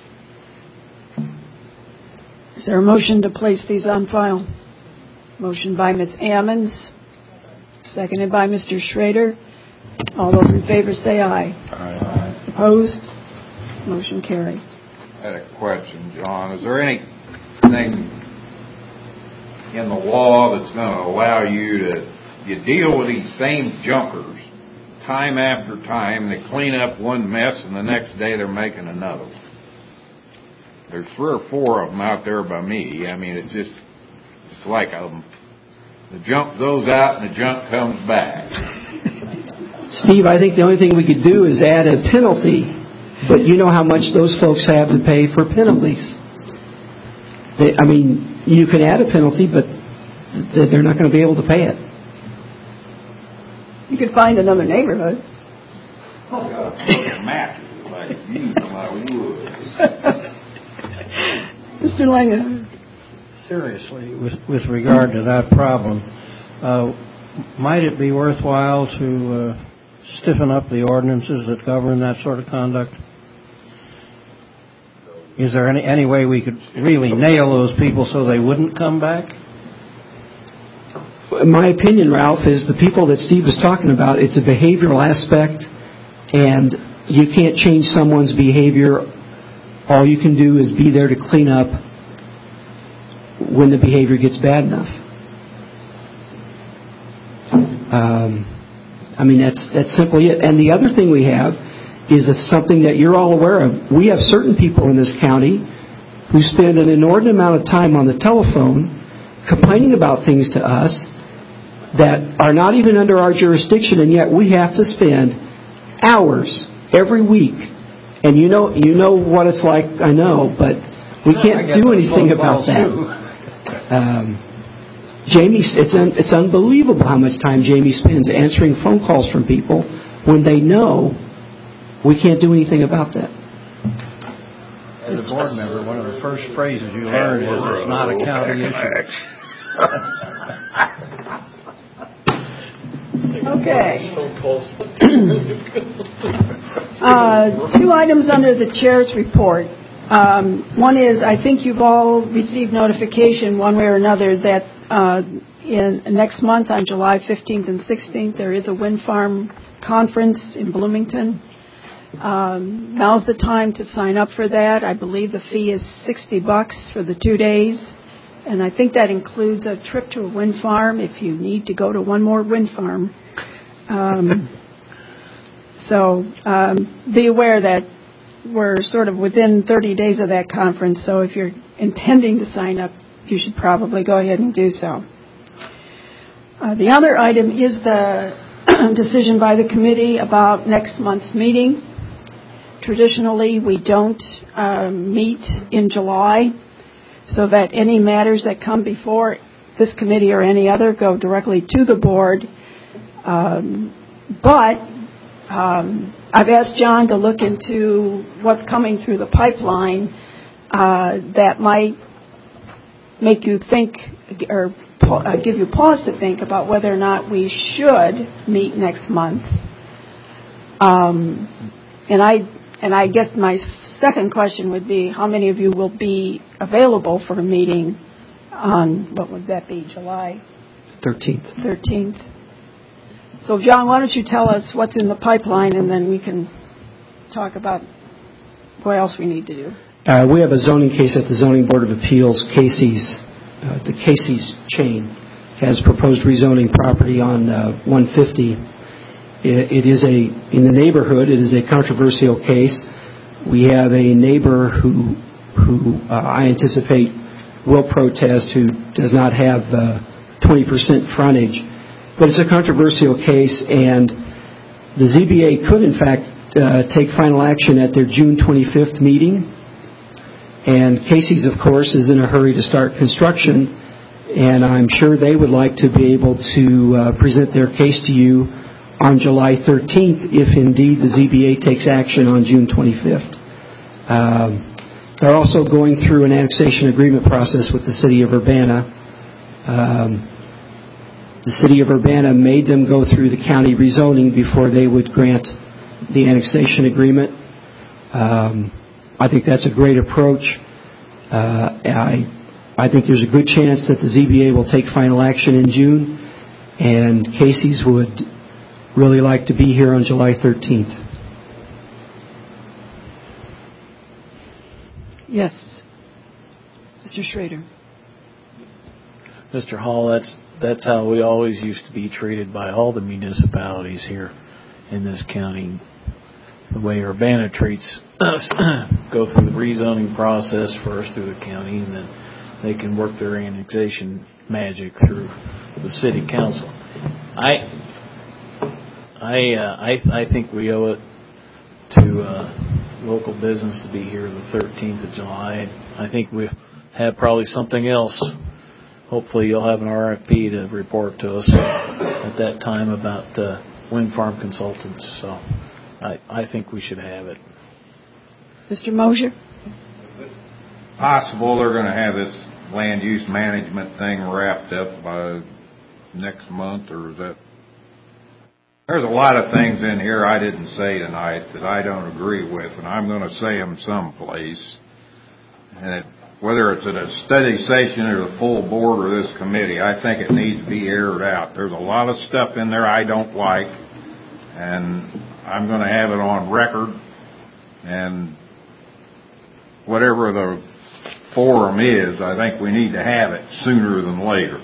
Is there a motion to place these on file? Motion by Ms. Ammons, seconded by Mr. Schrader. All those in favor say aye. Aye. Opposed? Motion carries. I had a question, John. Is there anything in the law that's going to allow you deal with these same junkers time after time? They clean up one mess and the next day they're making another one. There's 3 or 4 of them out there by me. I mean, it's like the junk goes out and the junk comes back. Steve, I think the only thing we could do is add a penalty, but you know how much those folks have to pay for penalties. You can add a penalty, but they're not going to be able to pay it. You could find another neighborhood. Oh, God, matches like you from my wood. Mr. Lange. Seriously, with regard to that problem, might it be worthwhile to stiffen up the ordinances that govern that sort of conduct? Is there any way we could really nail those people so they wouldn't come back? My opinion, Ralph, is the people that Steve was talking about, it's a behavioral aspect, and you can't change someone's behavior. All you can do is be there to clean up when the behavior gets bad enough. That's simply it. And the other thing we have is something that you're all aware of. We have certain people in this county who spend an inordinate amount of time on the telephone complaining about things to us that are not even under our jurisdiction, and yet we have to spend hours every week. And you know what it's like, I know, but we can't do anything about that. it's unbelievable how much time Jamie spends answering phone calls from people when they know we can't do anything about that. As a board member, one of the first phrases you learn is it's not a county issue. Okay. Two items under the chair's report. One is, I think you've all received notification one way or another that in next month on July 15th and 16th there is a wind farm conference in Bloomington. Now's the time to sign up for that. I believe the fee is $60 for the 2 days. And I think that includes a trip to a wind farm if you need to go to one more wind farm. So be aware that we're sort of within 30 days of that conference. So if you're intending to sign up, you should probably go ahead and do so. The other item is the decision by the committee about next month's meeting. Traditionally, we don't meet in July, so that any matters that come before this committee or any other go directly to the board. But I've asked John to look into what's coming through the pipeline that might make you think or give you pause to think about whether or not we should meet next month. And I guess my second question would be, how many of you will be available for a meeting on, what would that be, July 13th? So, John, why don't you tell us what's in the pipeline, and then we can talk about what else we need to do. We have a zoning case at the Zoning Board of Appeals. The Casey's chain has proposed rezoning property on 150. It is in the neighborhood, it is a controversial case. We have a neighbor who I anticipate will protest, who does not have 20% frontage. But it's a controversial case, and the ZBA could, in fact, take final action at their June 25th meeting. And Casey's, of course, is in a hurry to start construction, and I'm sure they would like to be able to present their case to you on July 13th, if indeed the ZBA takes action on June 25th. They're also going through an annexation agreement process with the City of Urbana. The City of Urbana made them go through the county rezoning before they would grant the annexation agreement. I think that's a great approach. I think there's a good chance that the ZBA will take final action in June, and Casey's would really like to be here on July 13th. Yes. Mr. Schrader. Mr. Hall, that's how we always used to be treated by all the municipalities here in this county. The way Urbana treats us, go through the rezoning process first through the county, and then they can work their annexation magic through the city council. I think we owe it to local business to be here the 13th of July. I think we have probably something else. Hopefully you'll have an RFP to report to us at that time about wind farm consultants. So I think we should have it. Mr. Mosier? Possible they're going to have this land use management thing wrapped up by next month, or is that? There's a lot of things in here I didn't say tonight that I don't agree with, and I'm going to say them someplace. And whether it's at a study session or the full board or this committee, I think it needs to be aired out. There's a lot of stuff in there I don't like, and I'm going to have it on record. And whatever the forum is, I think we need to have it sooner than later.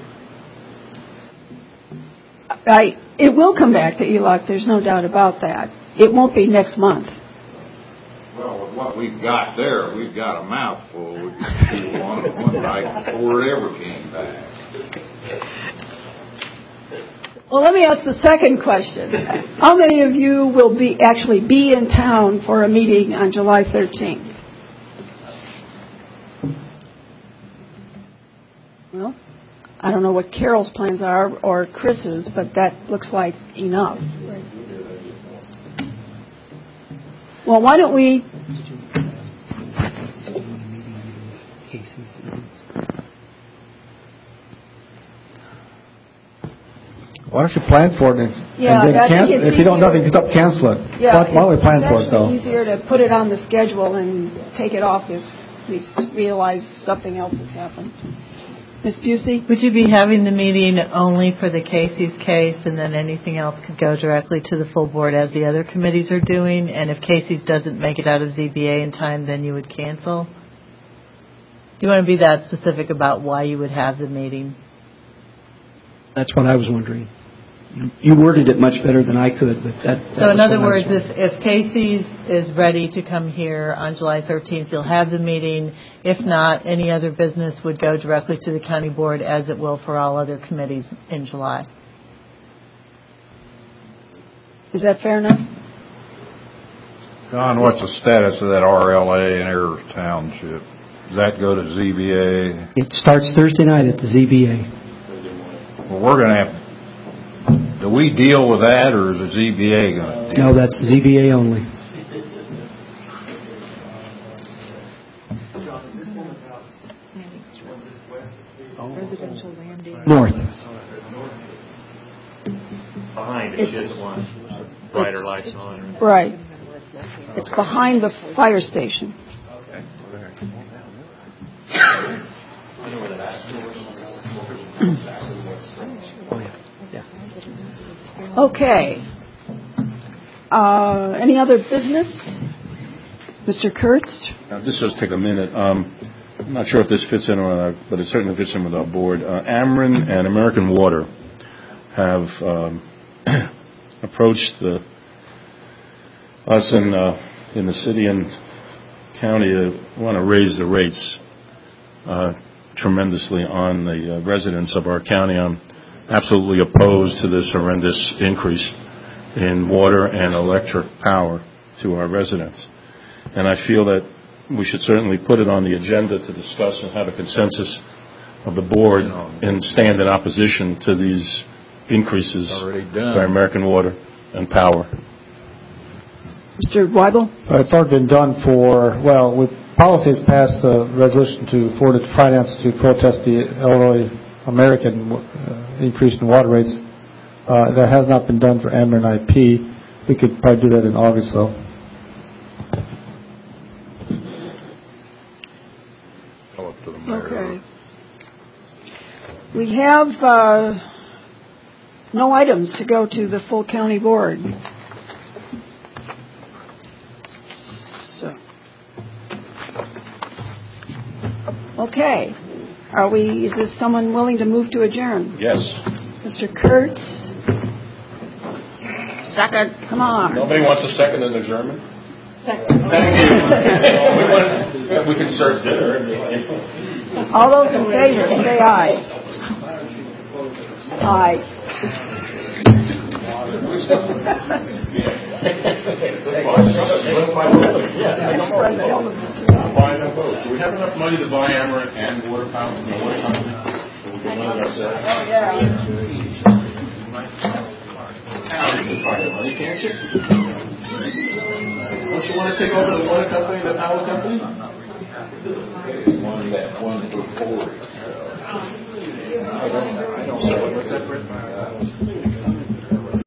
It will come back to ELOC, there's no doubt about that. It won't be next month. Well, with what we've got there, we've got a mouthful. We could do one night before it ever came back. Well, let me ask the second question. How many of you will actually be in town for a meeting on July 13th? Well, I don't know what Carol's plans are or Chris's, but that looks like enough. Well, why don't we... Why don't you plan for it? Yeah, and then if you don't know, you can cancel it. Yeah, why don't we plan for it, though? It's easier to put it on the schedule and take it off if we realize something else has happened. Ms. Busey? Would you be having the meeting only for the Casey's case, and then anything else could go directly to the full board as the other committees are doing? And if Casey's doesn't make it out of ZBA in time, then you would cancel? Do you want to be that specific about why you would have the meeting? That's what I was wondering. You worded it much better than I could, but that so in other words, if Casey's is ready to come here on July 13th, you'll have the meeting. If not, any other business would go directly to the county board, as it will for all other committees in July. Is that fair enough? John, what's the status of that RLA in Ayers Township? Does that go to ZBA? It starts Thursday night at the ZBA. Well, we're going to have... Do we deal with that, or is the ZBA going to deal? No, that's ZBA only. Residential land area. North. Behind it, just one brighter lights on. Right. It's behind the fire station. Okay. Okay. Any other business? Mr. Kurtz? This does take a minute. I'm not sure if this fits in or not, but it certainly fits in with our board. Ameren and American Water have approached us in the city and county to want to raise the rates tremendously on the residents of our county. I'm absolutely opposed to this horrendous increase in water and electric power to our residents. And I feel that we should certainly put it on the agenda to discuss and have a consensus of the board and stand in opposition to these increases by American Water and Power. Mr. Weibel? It's already been done policy has passed a resolution to forward it to finance to protest the Illinois American increase in water rates. That has not been done for Ameren IP. We could probably do that in August, though. Okay. We have no items to go to the full county board. So, okay. Is this someone willing to move to adjourn? Yes. Mr. Kurtz? Second. Come on. Nobody wants a second in adjournment? Second. Thank you. We can serve dinner. All those in favor, say aye. Aye. Do we have enough money to buy Ameren and water power from the water company? We can run it ourselves. Oh, yeah. You can find the money, can't you? Don't you want to take over the water company and the power company? One for forward. I don't know. So what's that, Brett?